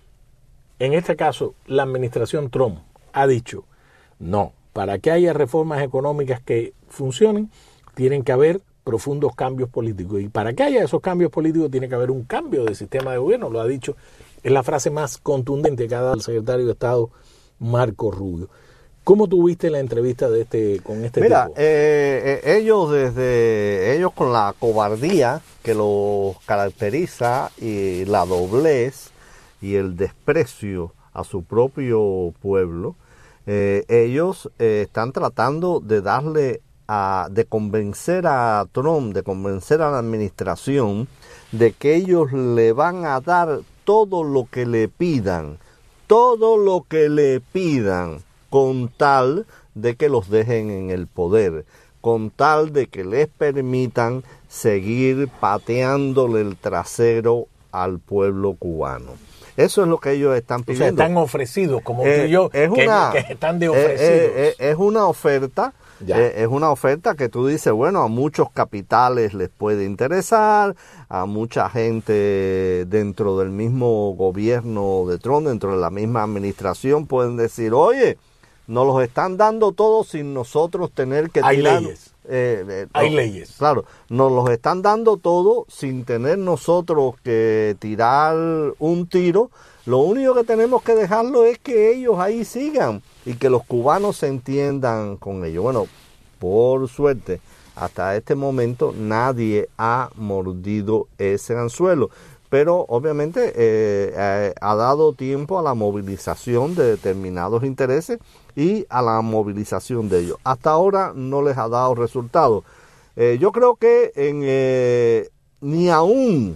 S14: En este caso, la administración Trump ha dicho, no, para que haya reformas económicas que funcionen, tienen que haber profundos cambios políticos. Y para que haya esos cambios políticos tiene que haber un cambio de sistema de gobierno, lo ha dicho, es la frase más contundente que ha dado el secretario de Estado Marco Rubio. ¿Cómo tuviste la entrevista de este con este
S20: Mira,
S14: tipo?
S20: Eh, eh, ellos desde ellos con la cobardía que los caracteriza y la doblez y el desprecio a su propio pueblo, eh, ellos eh, están tratando de darle a, de convencer a Trump, de convencer a la administración de que ellos le van a dar todo lo que le pidan, todo lo que le pidan, con tal de que los dejen en el poder, con tal de que les permitan seguir pateándole el trasero al pueblo cubano. Eso es lo que ellos están pidiendo.
S14: O sea, están ofrecidos, como
S20: eh,
S14: tú y yo,
S20: es
S14: que,
S20: una,
S14: que están de ofrecidos.
S20: Eh, eh, eh, es una oferta, eh, es una oferta que tú dices, bueno, a muchos capitales les puede interesar, a mucha gente dentro del mismo gobierno de Trump, dentro de la misma administración, pueden decir, oye, nos los están dando todos sin nosotros tener que
S14: Hay
S20: tirar.
S14: leyes.
S20: Eh, eh,
S14: Hay
S20: no,
S14: leyes.
S20: Claro, nos los están dando todo sin tener nosotros que tirar un tiro. Lo único que tenemos que dejarlo es que ellos ahí sigan y que los cubanos se entiendan con ellos. Bueno, por suerte, hasta este momento nadie ha mordido ese anzuelo. Pero obviamente eh, eh, ha dado tiempo a la movilización de determinados intereses y a la movilización de ellos. Hasta ahora no les ha dado resultado. Eh, yo creo que en, eh, ni aún,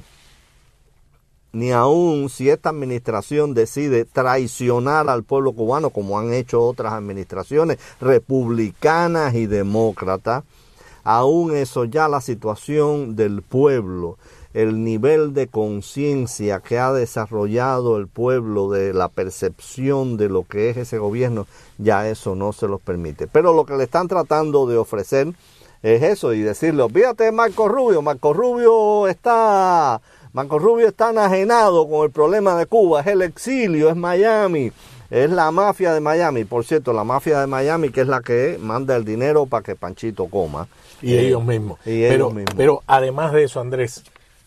S20: ni aún si esta administración decide traicionar al pueblo cubano, como han hecho otras administraciones republicanas y demócratas, aún eso ya la situación del pueblo, el nivel de conciencia que ha desarrollado el pueblo de la percepción de lo que es ese gobierno, ya eso no se los permite. Pero lo que le están tratando de ofrecer es eso y decirle, olvídate de Marco Rubio, Marco Rubio está, Marco Rubio está enajenado con el problema de Cuba, es el exilio, es Miami, es la mafia de Miami. Por cierto, la mafia de Miami que es la que manda el dinero para que Panchito coma.
S14: Y eh, ellos mismos.
S20: Y
S14: pero,
S20: ellos mismos.
S14: Pero además de eso, Andrés,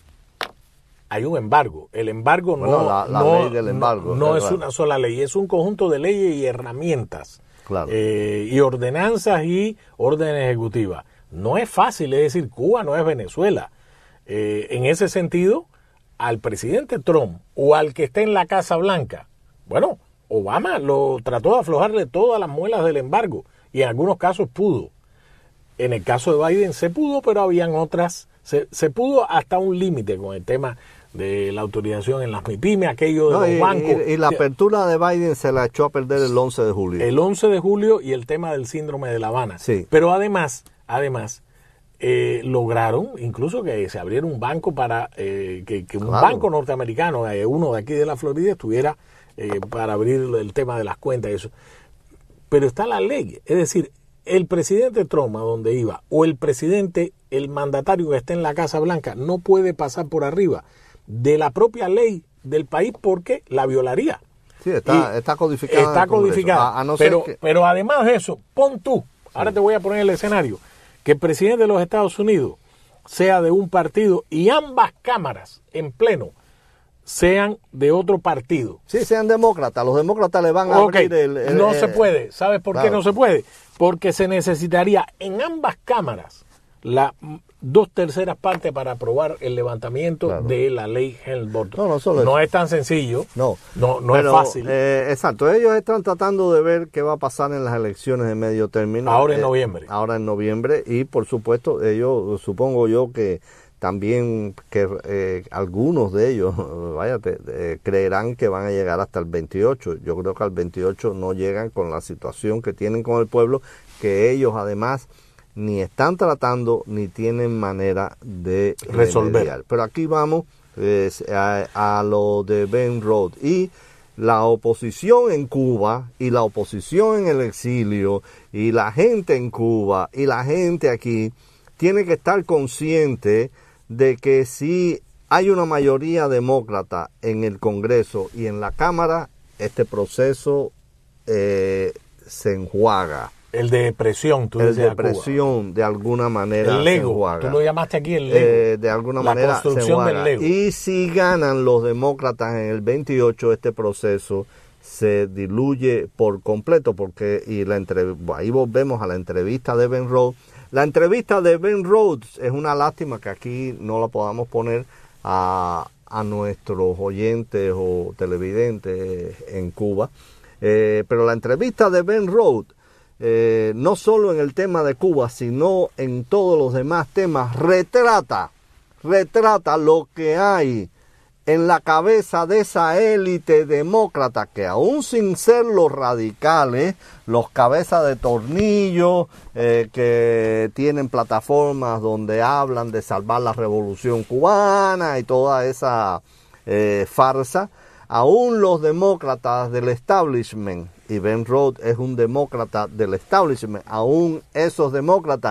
S14: hay un embargo. El embargo
S20: bueno,
S14: no,
S20: la, la
S14: no,
S20: ley del embargo,
S14: no, no es
S20: claro.
S14: una sola ley, es un conjunto de leyes y herramientas,
S20: claro.
S14: eh, y ordenanzas y órdenes ejecutivas. No es fácil, es decir, Cuba no es Venezuela. Eh, en ese sentido, al presidente Trump o al que esté en la Casa Blanca, bueno, Obama lo trató de aflojarle todas las muelas del embargo y en algunos casos pudo. En el caso de Biden se pudo, pero habían otras, se, se pudo hasta un límite con el tema de la autorización en las MIPYME, aquello de
S20: no,
S14: los
S20: y,
S14: bancos.
S20: Y, y la apertura de Biden se la echó a perder el once de julio.
S14: El once de julio y el tema del síndrome de La Habana.
S20: Sí.
S14: Pero además, además, eh, lograron incluso que se abriera un banco para eh, que, que un
S20: claro.
S14: banco norteamericano, eh, uno de aquí de la Florida, estuviera eh, para abrir el tema de las cuentas y eso. Pero está la ley, es decir, el presidente Trump, a donde iba, o el presidente, el mandatario que esté en la Casa Blanca, no puede pasar por arriba de la propia ley del país porque la violaría.
S20: Sí, está, está codificada.
S14: Está codificada.
S20: A, a no
S14: pero,
S20: ser que...
S14: pero además de eso, pon tú, ahora sí. te voy a poner el escenario, que el presidente de los Estados Unidos sea de un partido y ambas cámaras en pleno sean de otro partido.
S20: Sí, sean demócratas. Los demócratas le van a
S14: okay.
S20: abrir el, el...
S14: No
S20: el,
S14: se puede. ¿Sabes por
S20: claro.
S14: qué no se puede? Porque se necesitaría en ambas cámaras la dos terceras partes para aprobar el levantamiento claro. de la ley Helms-Burton.
S20: No, no, solo
S14: no
S20: es.
S14: es tan sencillo.
S20: No,
S14: no, no
S20: Pero,
S14: es fácil.
S20: Eh, exacto. Ellos están tratando de ver qué va a pasar en las elecciones de medio término.
S14: Ahora en
S20: eh,
S14: noviembre.
S20: Ahora en noviembre. Y por supuesto, ellos, supongo yo que también que eh, algunos de ellos, vaya, te, eh, creerán que van a llegar hasta el veintiocho. Yo creo que al veintiocho no llegan con la situación que tienen con el pueblo, que ellos además ni están tratando ni tienen manera de
S14: resolver.
S20: Remediar. Pero aquí vamos eh, a, a lo de Ben Rhodes y la oposición en Cuba y la oposición en el exilio y la gente en Cuba y la gente aquí tiene que estar consciente de que si hay una mayoría demócrata en el Congreso y en la Cámara, este proceso eh, se enjuaga.
S14: El de presión, tú
S20: El
S14: decías
S20: de presión, de alguna manera
S14: el Lego,
S20: se enjuaga.
S14: Tú lo llamaste aquí el Lego.
S20: Eh, de alguna
S14: la
S20: manera
S14: construcción
S20: se enjuaga.
S14: del Lego.
S20: Y si ganan los demócratas en el veintiocho, este proceso se diluye por completo, porque y la entre, ahí volvemos a la entrevista de Ben Rhodes. La entrevista de Ben Rhodes es una lástima que aquí no la podamos poner a, a nuestros oyentes o televidentes en Cuba, eh, pero la entrevista de Ben Rhodes, eh, no solo en el tema de Cuba, sino en todos los demás temas, retrata, retrata lo que hay en la cabeza de esa élite demócrata que aún sin ser los radicales, los cabezas de tornillo, eh, que tienen plataformas donde hablan de salvar la revolución cubana y toda esa eh, farsa, aún los demócratas del establishment, y Ben Rhodes es un demócrata del establishment, aún esos demócratas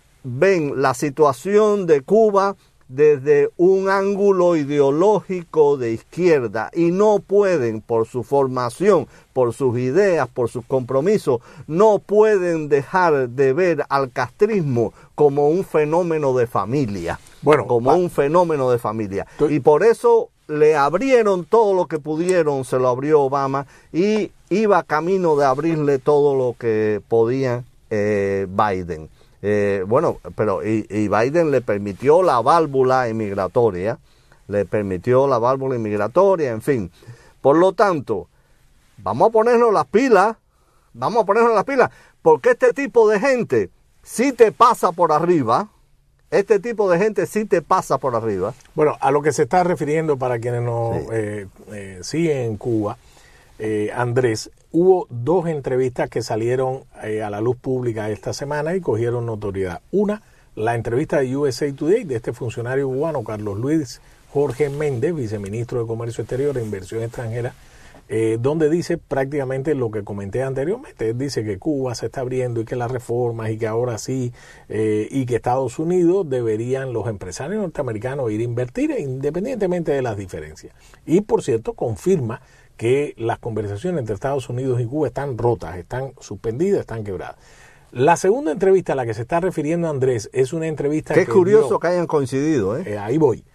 S20: ven la situación de Cuba desde un ángulo ideológico de izquierda y no pueden, por su formación, por sus ideas, por sus compromisos, no pueden dejar de ver al castrismo como un fenómeno de familia,
S14: bueno,
S20: como
S14: va.
S20: un fenómeno de familia. Y por eso le abrieron todo lo que pudieron, se lo abrió Obama, y iba camino de abrirle todo lo que podía eh, Biden. Eh, bueno, pero y, y Biden le permitió la válvula inmigratoria, le permitió la válvula inmigratoria, en fin. Por lo tanto, vamos a ponernos las pilas, vamos a ponernos las pilas, porque este tipo de gente sí te pasa por arriba, este tipo de gente sí te pasa por arriba.
S14: Bueno, a lo que se está refiriendo para quienes nos
S20: Sí.
S14: eh, eh, siguen en Cuba, eh, Andrés, hubo dos entrevistas que salieron eh, a la luz pública esta semana y cogieron notoriedad. Una, la entrevista de U S A Today de este funcionario cubano, Carlos Luis Jorge Méndez, viceministro de Comercio Exterior e Inversión Extranjera, eh, donde dice prácticamente lo que comenté anteriormente. Él dice que Cuba se está abriendo y que las reformas y que ahora sí, eh, y que Estados Unidos deberían los empresarios norteamericanos ir a invertir independientemente de las diferencias. Y por cierto, confirma que las conversaciones entre Estados Unidos y Cuba están rotas, están suspendidas, están quebradas. La segunda entrevista a la que se está refiriendo Andrés es una entrevista
S20: Qué
S14: que
S20: curioso
S14: dio,
S20: que hayan coincidido, ¿eh?
S14: eh, ahí voy.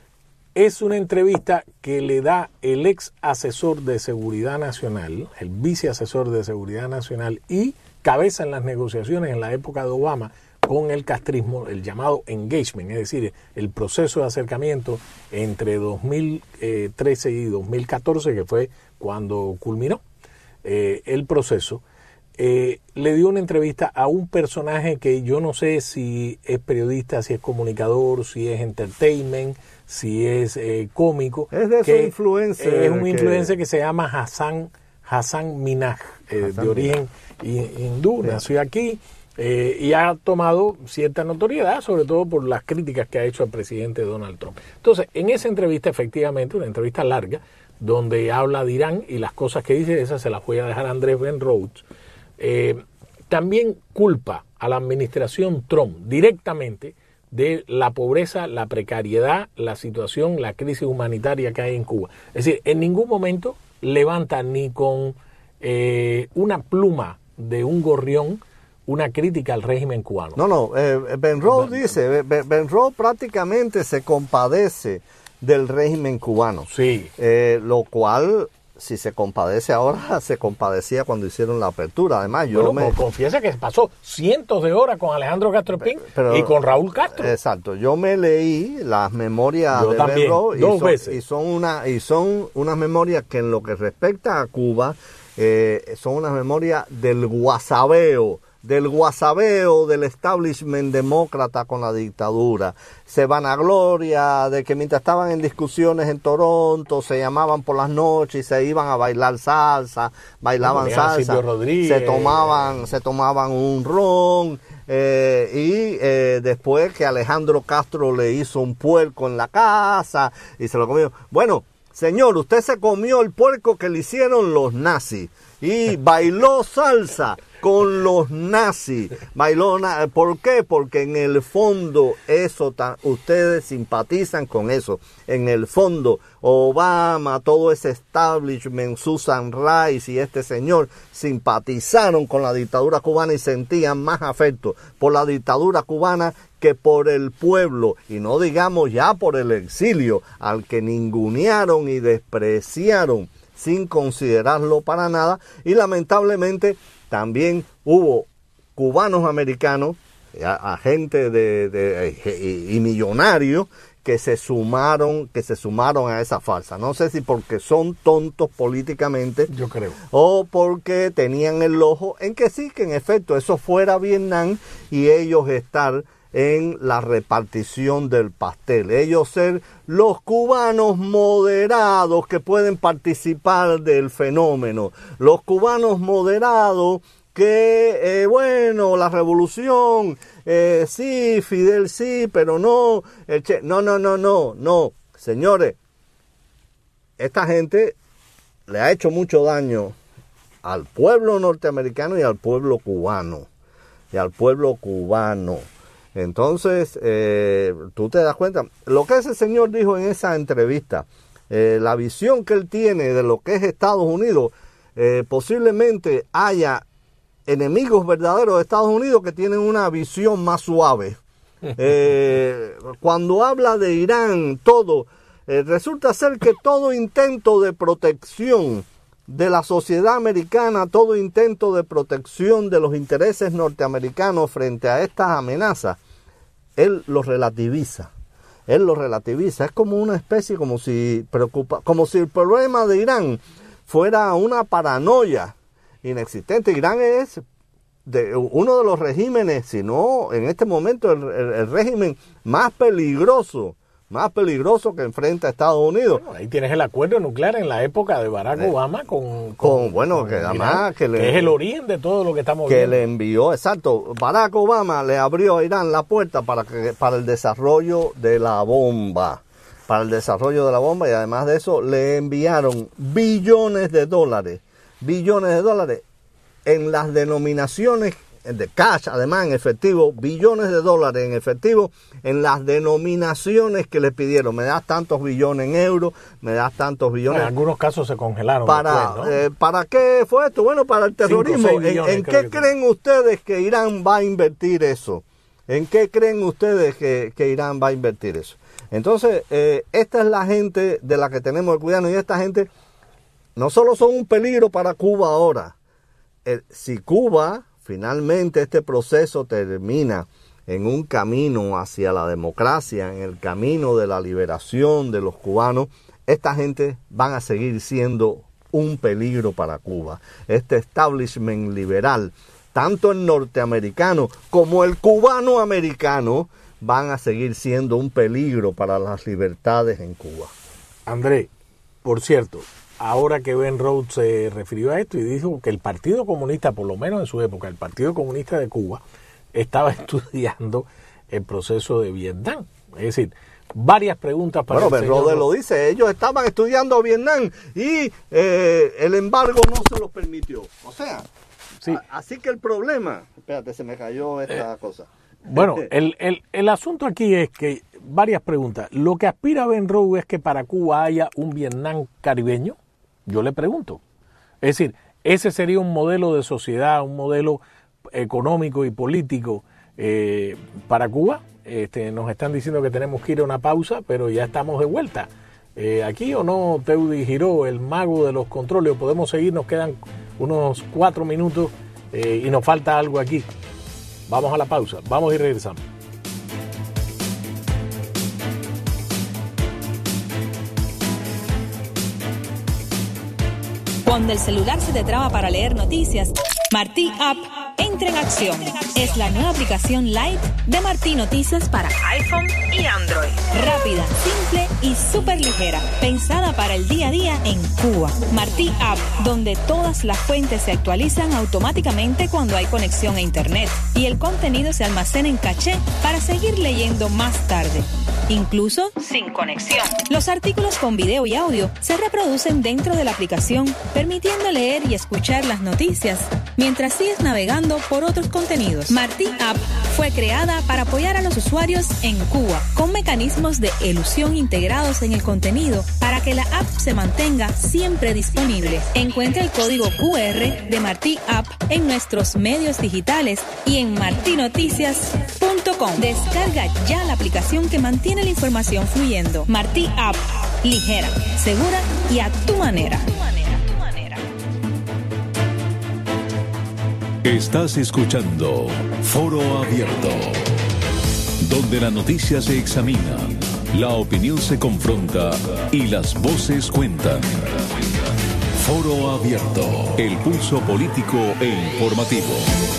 S14: Es una entrevista que le da el ex asesor de Seguridad Nacional, el viceasesor de Seguridad Nacional y cabeza en las negociaciones en la época de Obama con el castrismo, el llamado engagement, es decir, el proceso de acercamiento entre dos mil trece y dos mil catorce, que fue cuando culminó eh, el proceso. Eh, le dio una entrevista a un personaje que yo no sé si es periodista, si es comunicador, si es entertainment, si es eh, cómico.
S20: Es de esos
S14: que
S20: influencers
S14: Es un
S20: que-
S14: influencer que se llama Hassan, Hassan Minhaj, eh,
S20: Hassan
S14: de origen hi- hindú,
S20: Sí.
S14: nació aquí eh, y ha tomado cierta notoriedad, sobre todo por las críticas que ha hecho al presidente Donald Trump. Entonces, en esa entrevista, efectivamente, una entrevista larga, donde habla de Irán y las cosas que dice, esas se las voy a dejar a Andrés Ben Rhodes, eh, también culpa a la administración Trump directamente de la pobreza, la precariedad, la situación, la crisis humanitaria que hay en Cuba. Es decir, en ningún momento levanta ni con eh, una pluma de un gorrión una crítica al régimen cubano.
S20: No, no, eh, Benroe dice, Benroe prácticamente se compadece del régimen cubano.
S14: Sí.
S20: Eh, lo cual, si se compadece ahora, se compadecía cuando hicieron la apertura. Además, yo
S14: bueno,
S20: me...
S14: confiesa que pasó cientos de horas con Alejandro Castro Espín y con Raúl Castro.
S20: Exacto. Yo me leí las memorias
S14: yo
S20: de
S14: también,
S20: Benroe
S14: dos
S20: y son,
S14: veces.
S20: y son una y son unas memorias que en lo que respecta a Cuba eh, son unas memorias del guasabeo, del guasabeo del establishment demócrata con la dictadura. Se vanagloria de que mientras estaban en discusiones en Toronto, se llamaban por las noches y se iban a bailar salsa, bailaban salsa, se tomaban, se tomaban un ron, eh, y eh, después que Alejandro Castro le hizo un puerco en la casa y se lo comió. Bueno, señor, usted se comió el puerco que le hicieron los nazis y bailó salsa con los nazis. Bailó, ¿por qué? Porque en el fondo eso ustedes simpatizan con eso. En el fondo Obama, todo ese establishment, Susan Rice y este señor simpatizaron con la dictadura cubana y sentían más afecto por la dictadura cubana que por el pueblo, y no digamos ya por el exilio, al que ningunearon y despreciaron sin considerarlo para nada. Y lamentablemente también hubo cubanos americanos, agentes de, de, y, y millonarios que se sumaron, que se sumaron a esa farsa. No sé si porque son tontos políticamente,
S14: yo creo,
S20: o porque tenían el ojo en que sí, que en efecto eso fuera Vietnam y ellos estar en la repartición del pastel. Ellos ser los cubanos moderados que pueden participar del fenómeno. Los cubanos moderados que, eh, bueno, la revolución, eh, sí, Fidel sí, pero no, el che, no, no, no, no, no. Señores, esta gente le ha hecho mucho daño al pueblo norteamericano y al pueblo cubano. Y al pueblo cubano. Entonces, eh, tú te das cuenta, lo que ese señor dijo en esa entrevista, eh, la visión que él tiene de lo que es Estados Unidos, eh, posiblemente haya enemigos verdaderos de Estados Unidos que tienen una visión más suave. Eh, cuando habla de Irán, todo, eh, resulta ser que todo intento de protección de la sociedad americana, todo intento de protección de los intereses norteamericanos frente a estas amenazas, él lo relativiza. Él lo relativiza. Es como una especie, como si preocupa, como si el problema de Irán fuera una paranoia inexistente. Irán es de uno de los regímenes, si no en este momento el, el, el régimen más peligroso, más peligroso que enfrenta a Estados Unidos.
S14: Bueno, ahí tienes el acuerdo nuclear en la época de Barack eh, Obama con, con,
S20: con bueno,
S14: con
S20: que
S14: Irán,
S20: además que, le,
S14: que es el origen de todo lo que estamos
S20: que
S14: viendo.
S20: le envió, exacto, Barack Obama le abrió a Irán la puerta para que para el desarrollo de la bomba, para el desarrollo de la bomba, y además de eso le enviaron billones de dólares, billones de dólares en las denominaciones de cash, además en efectivo, billones de dólares en efectivo, en las denominaciones que le pidieron. Me das tantos billones en euros, me das tantos billones.
S14: En algunos casos se congelaron.
S20: Para,
S14: después, ¿no?
S20: eh, ¿Para qué fue esto? Bueno, para el terrorismo.
S14: Cinco, billones,
S20: ¿En, en qué creen
S14: que...
S20: ustedes que Irán va a invertir eso? ¿En qué creen ustedes que, que Irán va a invertir eso? Entonces, eh, esta es la gente de la que tenemos que cuidarnos, y esta gente no solo son un peligro para Cuba ahora. Eh, si Cuba finalmente este proceso termina en un camino hacia la democracia, en el camino de la liberación de los cubanos, esta gente van a seguir siendo un peligro para Cuba. Este establishment liberal, tanto el norteamericano como el cubano-americano, van a seguir siendo un peligro para las libertades en Cuba.
S14: André, por cierto, ahora que Benroe se refirió a esto y dijo que el Partido Comunista, por lo menos en su época, el Partido Comunista de Cuba, estaba estudiando el proceso de Vietnam. Es decir, varias preguntas para
S20: bueno,
S14: el
S20: Benroe
S14: señor...
S20: lo dice, ellos estaban estudiando Vietnam y eh, el embargo no se los permitió. O sea, sí. a, así que el problema... Espérate, se me cayó esta eh, cosa.
S14: Bueno, el, el, el asunto aquí es que varias preguntas. Lo que aspira Benroe es que para Cuba haya un Vietnam caribeño. Yo le pregunto. Es decir, ese sería un modelo de sociedad, un modelo económico y político eh, para Cuba. Este, nos están diciendo que tenemos que ir a una pausa, pero ya estamos de vuelta. Eh, ¿Aquí o no, Teudi Giró, el mago de los controles? ¿Podemos seguir? Nos quedan unos cuatro minutos eh, y nos falta algo aquí. Vamos a la pausa, vamos y regresamos.
S13: Cuando el celular se te traba para leer noticias, Martí App entra en acción. Es la nueva aplicación Lite de Martí Noticias para iPhone y Android. Rápida, simple y súper ligera. Pensada para el día a día en Cuba. Martí App, donde todas las fuentes se actualizan automáticamente cuando hay conexión a Internet. Y el contenido se almacena en caché para seguir leyendo más tarde. Incluso sin conexión. Los artículos con video y audio se reproducen dentro de la aplicación, permitiendo leer y escuchar las noticias mientras sigues navegando por otros contenidos. Martí App fue creada para apoyar a los usuarios en Cuba, con mecanismos de elusión integrados en el contenido para que la app se mantenga siempre disponible. Encuentra el código Q R de Martí App en nuestros medios digitales y en marti noticias punto com. Descarga ya la aplicación que mantiene la información fluyendo. Martí App, ligera, segura y a tu manera.
S7: Estás escuchando Foro Abierto, donde la noticia se examina, la opinión se confronta y las voces cuentan. Foro Abierto, el pulso político e informativo.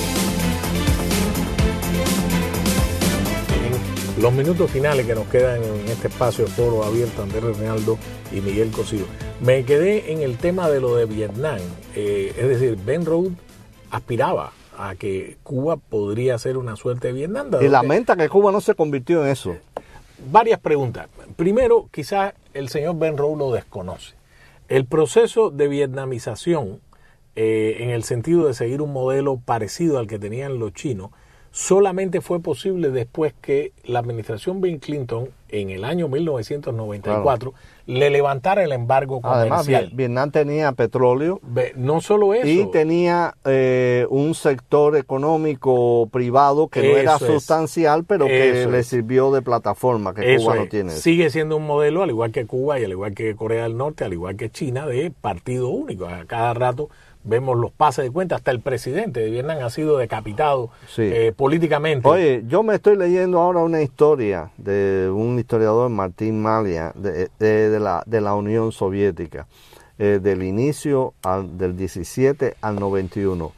S14: En los minutos finales que nos quedan en este espacio de Foro Abierto, Andrés Reinaldo y Miguel Cosío, me quedé en el tema de lo de Vietnam. Eh, es decir, Ben Rhodes aspiraba a que Cuba podría ser una suerte de Vietnam.
S20: Y lamenta que Cuba no se convirtió en eso.
S14: Varias preguntas. Primero, quizás el señor Ben Rhodes lo desconoce. El proceso de vietnamización, eh, en el sentido de seguir un modelo parecido al que tenían los chinos, solamente fue posible después que la administración Bill Clinton, en el año mil novecientos noventa y cuatro, claro, le levantara el embargo comercial.
S20: Además, Vietnam tenía petróleo.
S14: No solo eso.
S20: Y tenía eh, un sector económico privado que no era sustancial, pero que le sirvió de plataforma, que Cuba no tiene.
S14: Sigue siendo un modelo, al igual que Cuba y al igual que Corea del Norte, al igual que China, de partido único. A cada rato vemos los pases de cuenta. Hasta el presidente de Vietnam ha sido decapitado sí. eh, políticamente.
S20: Oye, yo me estoy leyendo ahora una historia de un historiador, Martín Malia, de, de, de, la, de la Unión Soviética, eh, del inicio al, del diecisiete al noventa y uno.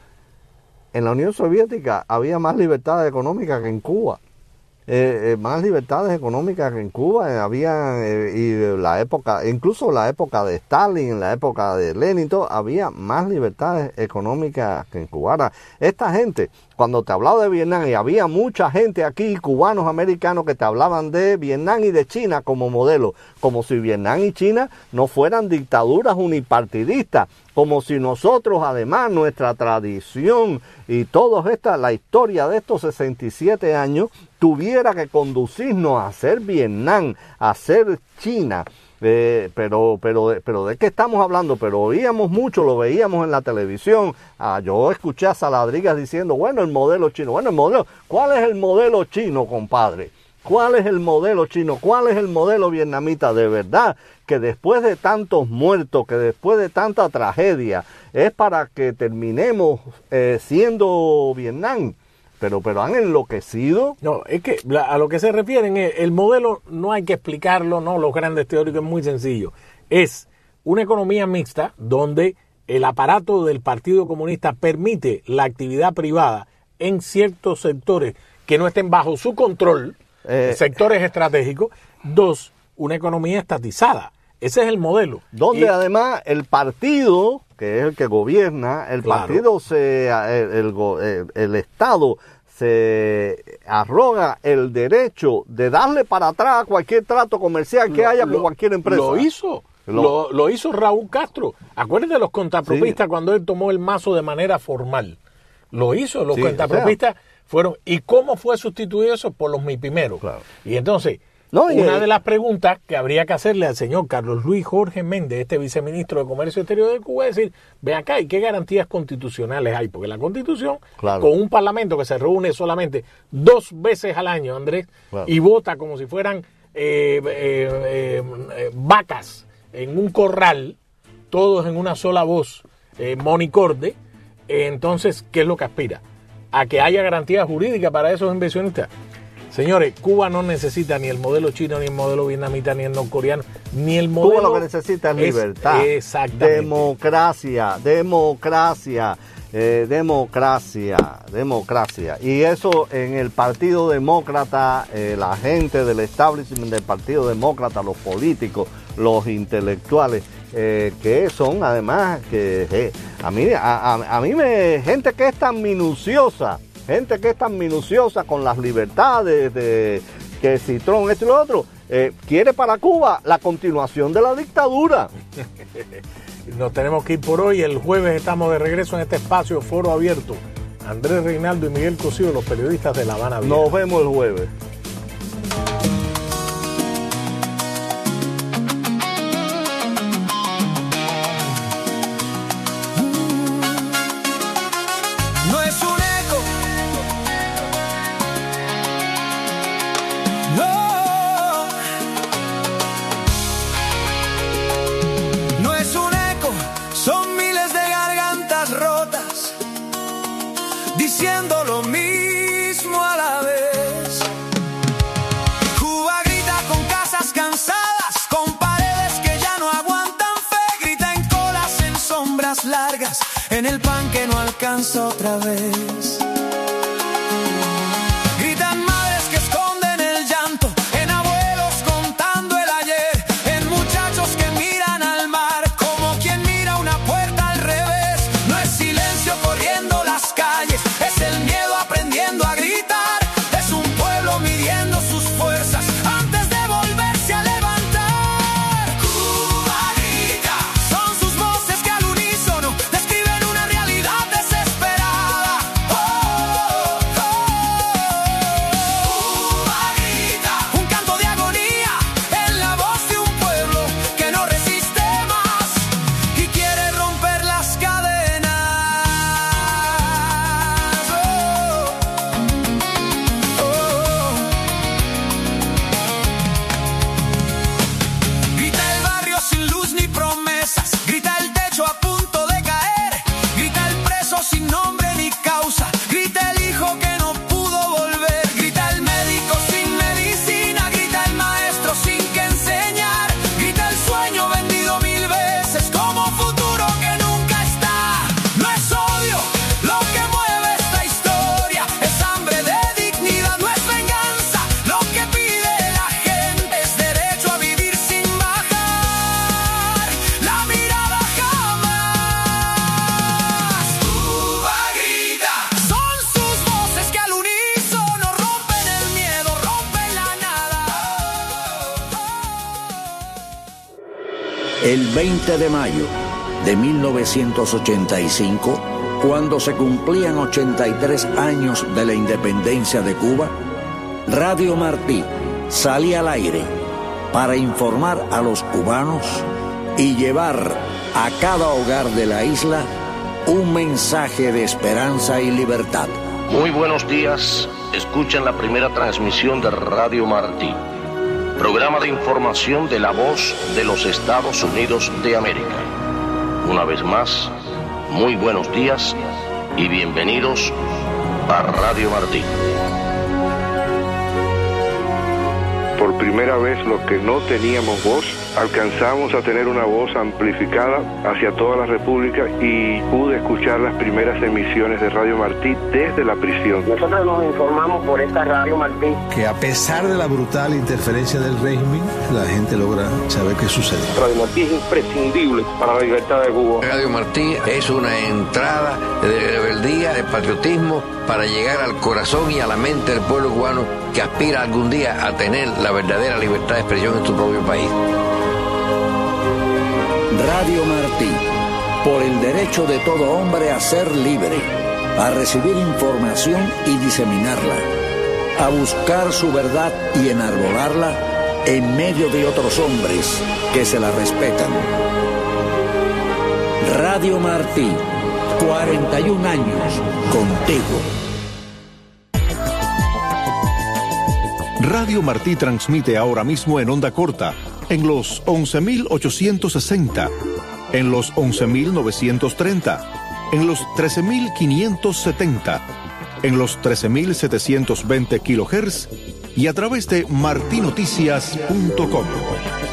S20: En la Unión Soviética había más libertad económica que en Cuba. Eh, eh, más libertades económicas que en Cuba, eh, había eh, y la época, incluso la época de Stalin, en la época de Lenin, todo, había más libertades económicas que en Cuba. Ahora, esta gente, cuando te hablaba de Vietnam, y había mucha gente aquí, cubanos, americanos, que te hablaban de Vietnam y de China como modelo, como si Vietnam y China no fueran dictaduras unipartidistas, como si nosotros, además, nuestra tradición y toda esta, la historia de estos sesenta y siete años, tuviera que conducirnos a ser Vietnam, a ser China. Eh, pero, pero, pero ¿de qué estamos hablando? Pero oíamos mucho, lo veíamos en la televisión. Ah, yo escuché a Saladrigas diciendo, bueno, el modelo chino. Bueno, el modelo, ¿cuál es el modelo chino, compadre? ¿Cuál es el modelo chino? ¿Cuál es el modelo vietnamita? De verdad que después de tantos muertos, que después de tanta tragedia, es para que terminemos eh, siendo Vietnam. Pero, pero han enloquecido.
S14: No, es que la, a lo que se refieren es, el modelo no hay que explicarlo, no, los grandes teóricos, es muy sencillo. Es una economía mixta donde el aparato del Partido Comunista permite la actividad privada en ciertos sectores que no estén bajo su control, eh, sectores estratégicos. Dos, una economía estatizada. Ese es el modelo.
S20: Donde y, además el partido, que es el que gobierna, el claro. partido, se, el, el, el, el Estado se arroga el derecho de darle para atrás a cualquier trato comercial que lo, haya con lo, cualquier empresa.
S14: Lo hizo. Lo, lo, lo hizo Raúl Castro. Acuérdense de los contrapropistas sí. cuando él tomó el mazo de manera formal. Lo hizo. Los sí, contrapropistas o sea, fueron. ¿Y cómo fue sustituido eso? Por los MIPIMEROS. Claro. Y entonces, No, y una el... de las preguntas que habría que hacerle al señor Carlos Luis Jorge Méndez, este viceministro de Comercio Exterior de Cuba, es decir, ve acá, ¿y qué garantías constitucionales hay? Porque la Constitución, claro, con un parlamento que se reúne solamente dos veces al año, Andrés, claro, y vota como si fueran eh, eh, eh, vacas en un corral, todos en una sola voz, eh, monicorde, eh, entonces, ¿qué es lo que aspira? A que haya garantías jurídicas para esos inversionistas. Señores, Cuba no necesita ni el modelo chino, ni el modelo vietnamita, ni el norcoreano, ni el modelo...
S20: Cuba lo que necesita es libertad,
S14: exactamente,
S20: democracia, democracia, eh, democracia, democracia. Y eso en el Partido Demócrata, eh, la gente del establishment del Partido Demócrata, los políticos, los intelectuales, eh, que son además, que eh, a mí, a, a, a mí me, gente que es tan minuciosa, gente que es tan minuciosa con las libertades, de que si Trump, esto y lo otro, eh, quiere para Cuba la continuación de la dictadura.
S14: Nos tenemos que ir por hoy. El jueves estamos de regreso en este espacio Foro Abierto. Andrés Reinaldo y Miguel Cosío, los periodistas de La Habana Vieja.
S20: Nos vemos el jueves.
S3: Diciendo lo mismo a la vez. Cuba grita con casas cansadas, con paredes que ya no aguantan fe. Grita en colas, en sombras largas, en el pan que no alcanza otra vez. Gritan madres que esconden el llanto, en abuelos contando el ayer, en muchachos que miran al mar como quien mira una puerta al revés. No es silencio corriendo las calles, es el miedo aprendiendo a gritar. Es un pueblo midiendo sus fuerzas antes de volverse a levantar. Cuba grita, son sus voces que al unísono describen una realidad desesperada. Oh, oh, oh. Cuba grita, un canto de agonía en la voz de un pueblo que no resiste más y quiere romper las cadenas. Grita el barrio sin luz ni promesas, grita el techo a punto de caer, grita el preso sin nombre ni causa, grita el hijo que no pudo volver, grita el médico sin medicina, grita el maestro sin que enseñar, grita el sueño vendido mil veces como futuro que nunca está. No es odio lo que mueve esta historia, es hambre de dignidad, no es venganza. Lo que pide la gente es derecho a vivir sin bajar la mirada jamás. Cuba grita, son sus voces que al unísono rompen el miedo, rompen la nada.
S4: El veinte de mayo de mil novecientos ochenta y cinco, cuando se cumplían ochenta y tres años de la independencia de Cuba, Radio Martí salía al aire para informar a los cubanos y llevar a cada hogar de la isla un mensaje de esperanza y libertad.
S11: Muy buenos días, escuchan la primera transmisión de Radio Martí, programa de información de la voz de los Estados Unidos de América. Una vez más, muy buenos días y bienvenidos a Radio Martí.
S24: Por primera vez, los que no teníamos voz, alcanzamos a tener una voz amplificada hacia toda la República y pude escuchar las primeras emisiones de Radio Martí desde la prisión.
S25: Nosotros nos informamos por esta Radio Martí
S26: que a pesar de la brutal interferencia del régimen, la gente logra saber qué sucede.
S25: Radio Martí es imprescindible para la libertad de Cuba.
S27: Radio Martí es una entrada de rebeldía, de patriotismo, para llegar al corazón y a la mente del pueblo cubano que aspira algún día a tener la verdadera libertad de expresión en su propio país.
S4: Radio Martí, por el derecho de todo hombre a ser libre, a recibir información y diseminarla, a buscar su verdad y enarbolarla en medio de otros hombres que se la respetan. Radio Martí, cuarenta y un años contigo.
S19: Radio Martí transmite ahora mismo en onda corta, en los once mil ochocientos sesenta, en los once mil novecientos treinta, en los trece mil quinientos setenta, en los trece mil setecientos veinte kilohertz y a través de martinoticias punto com.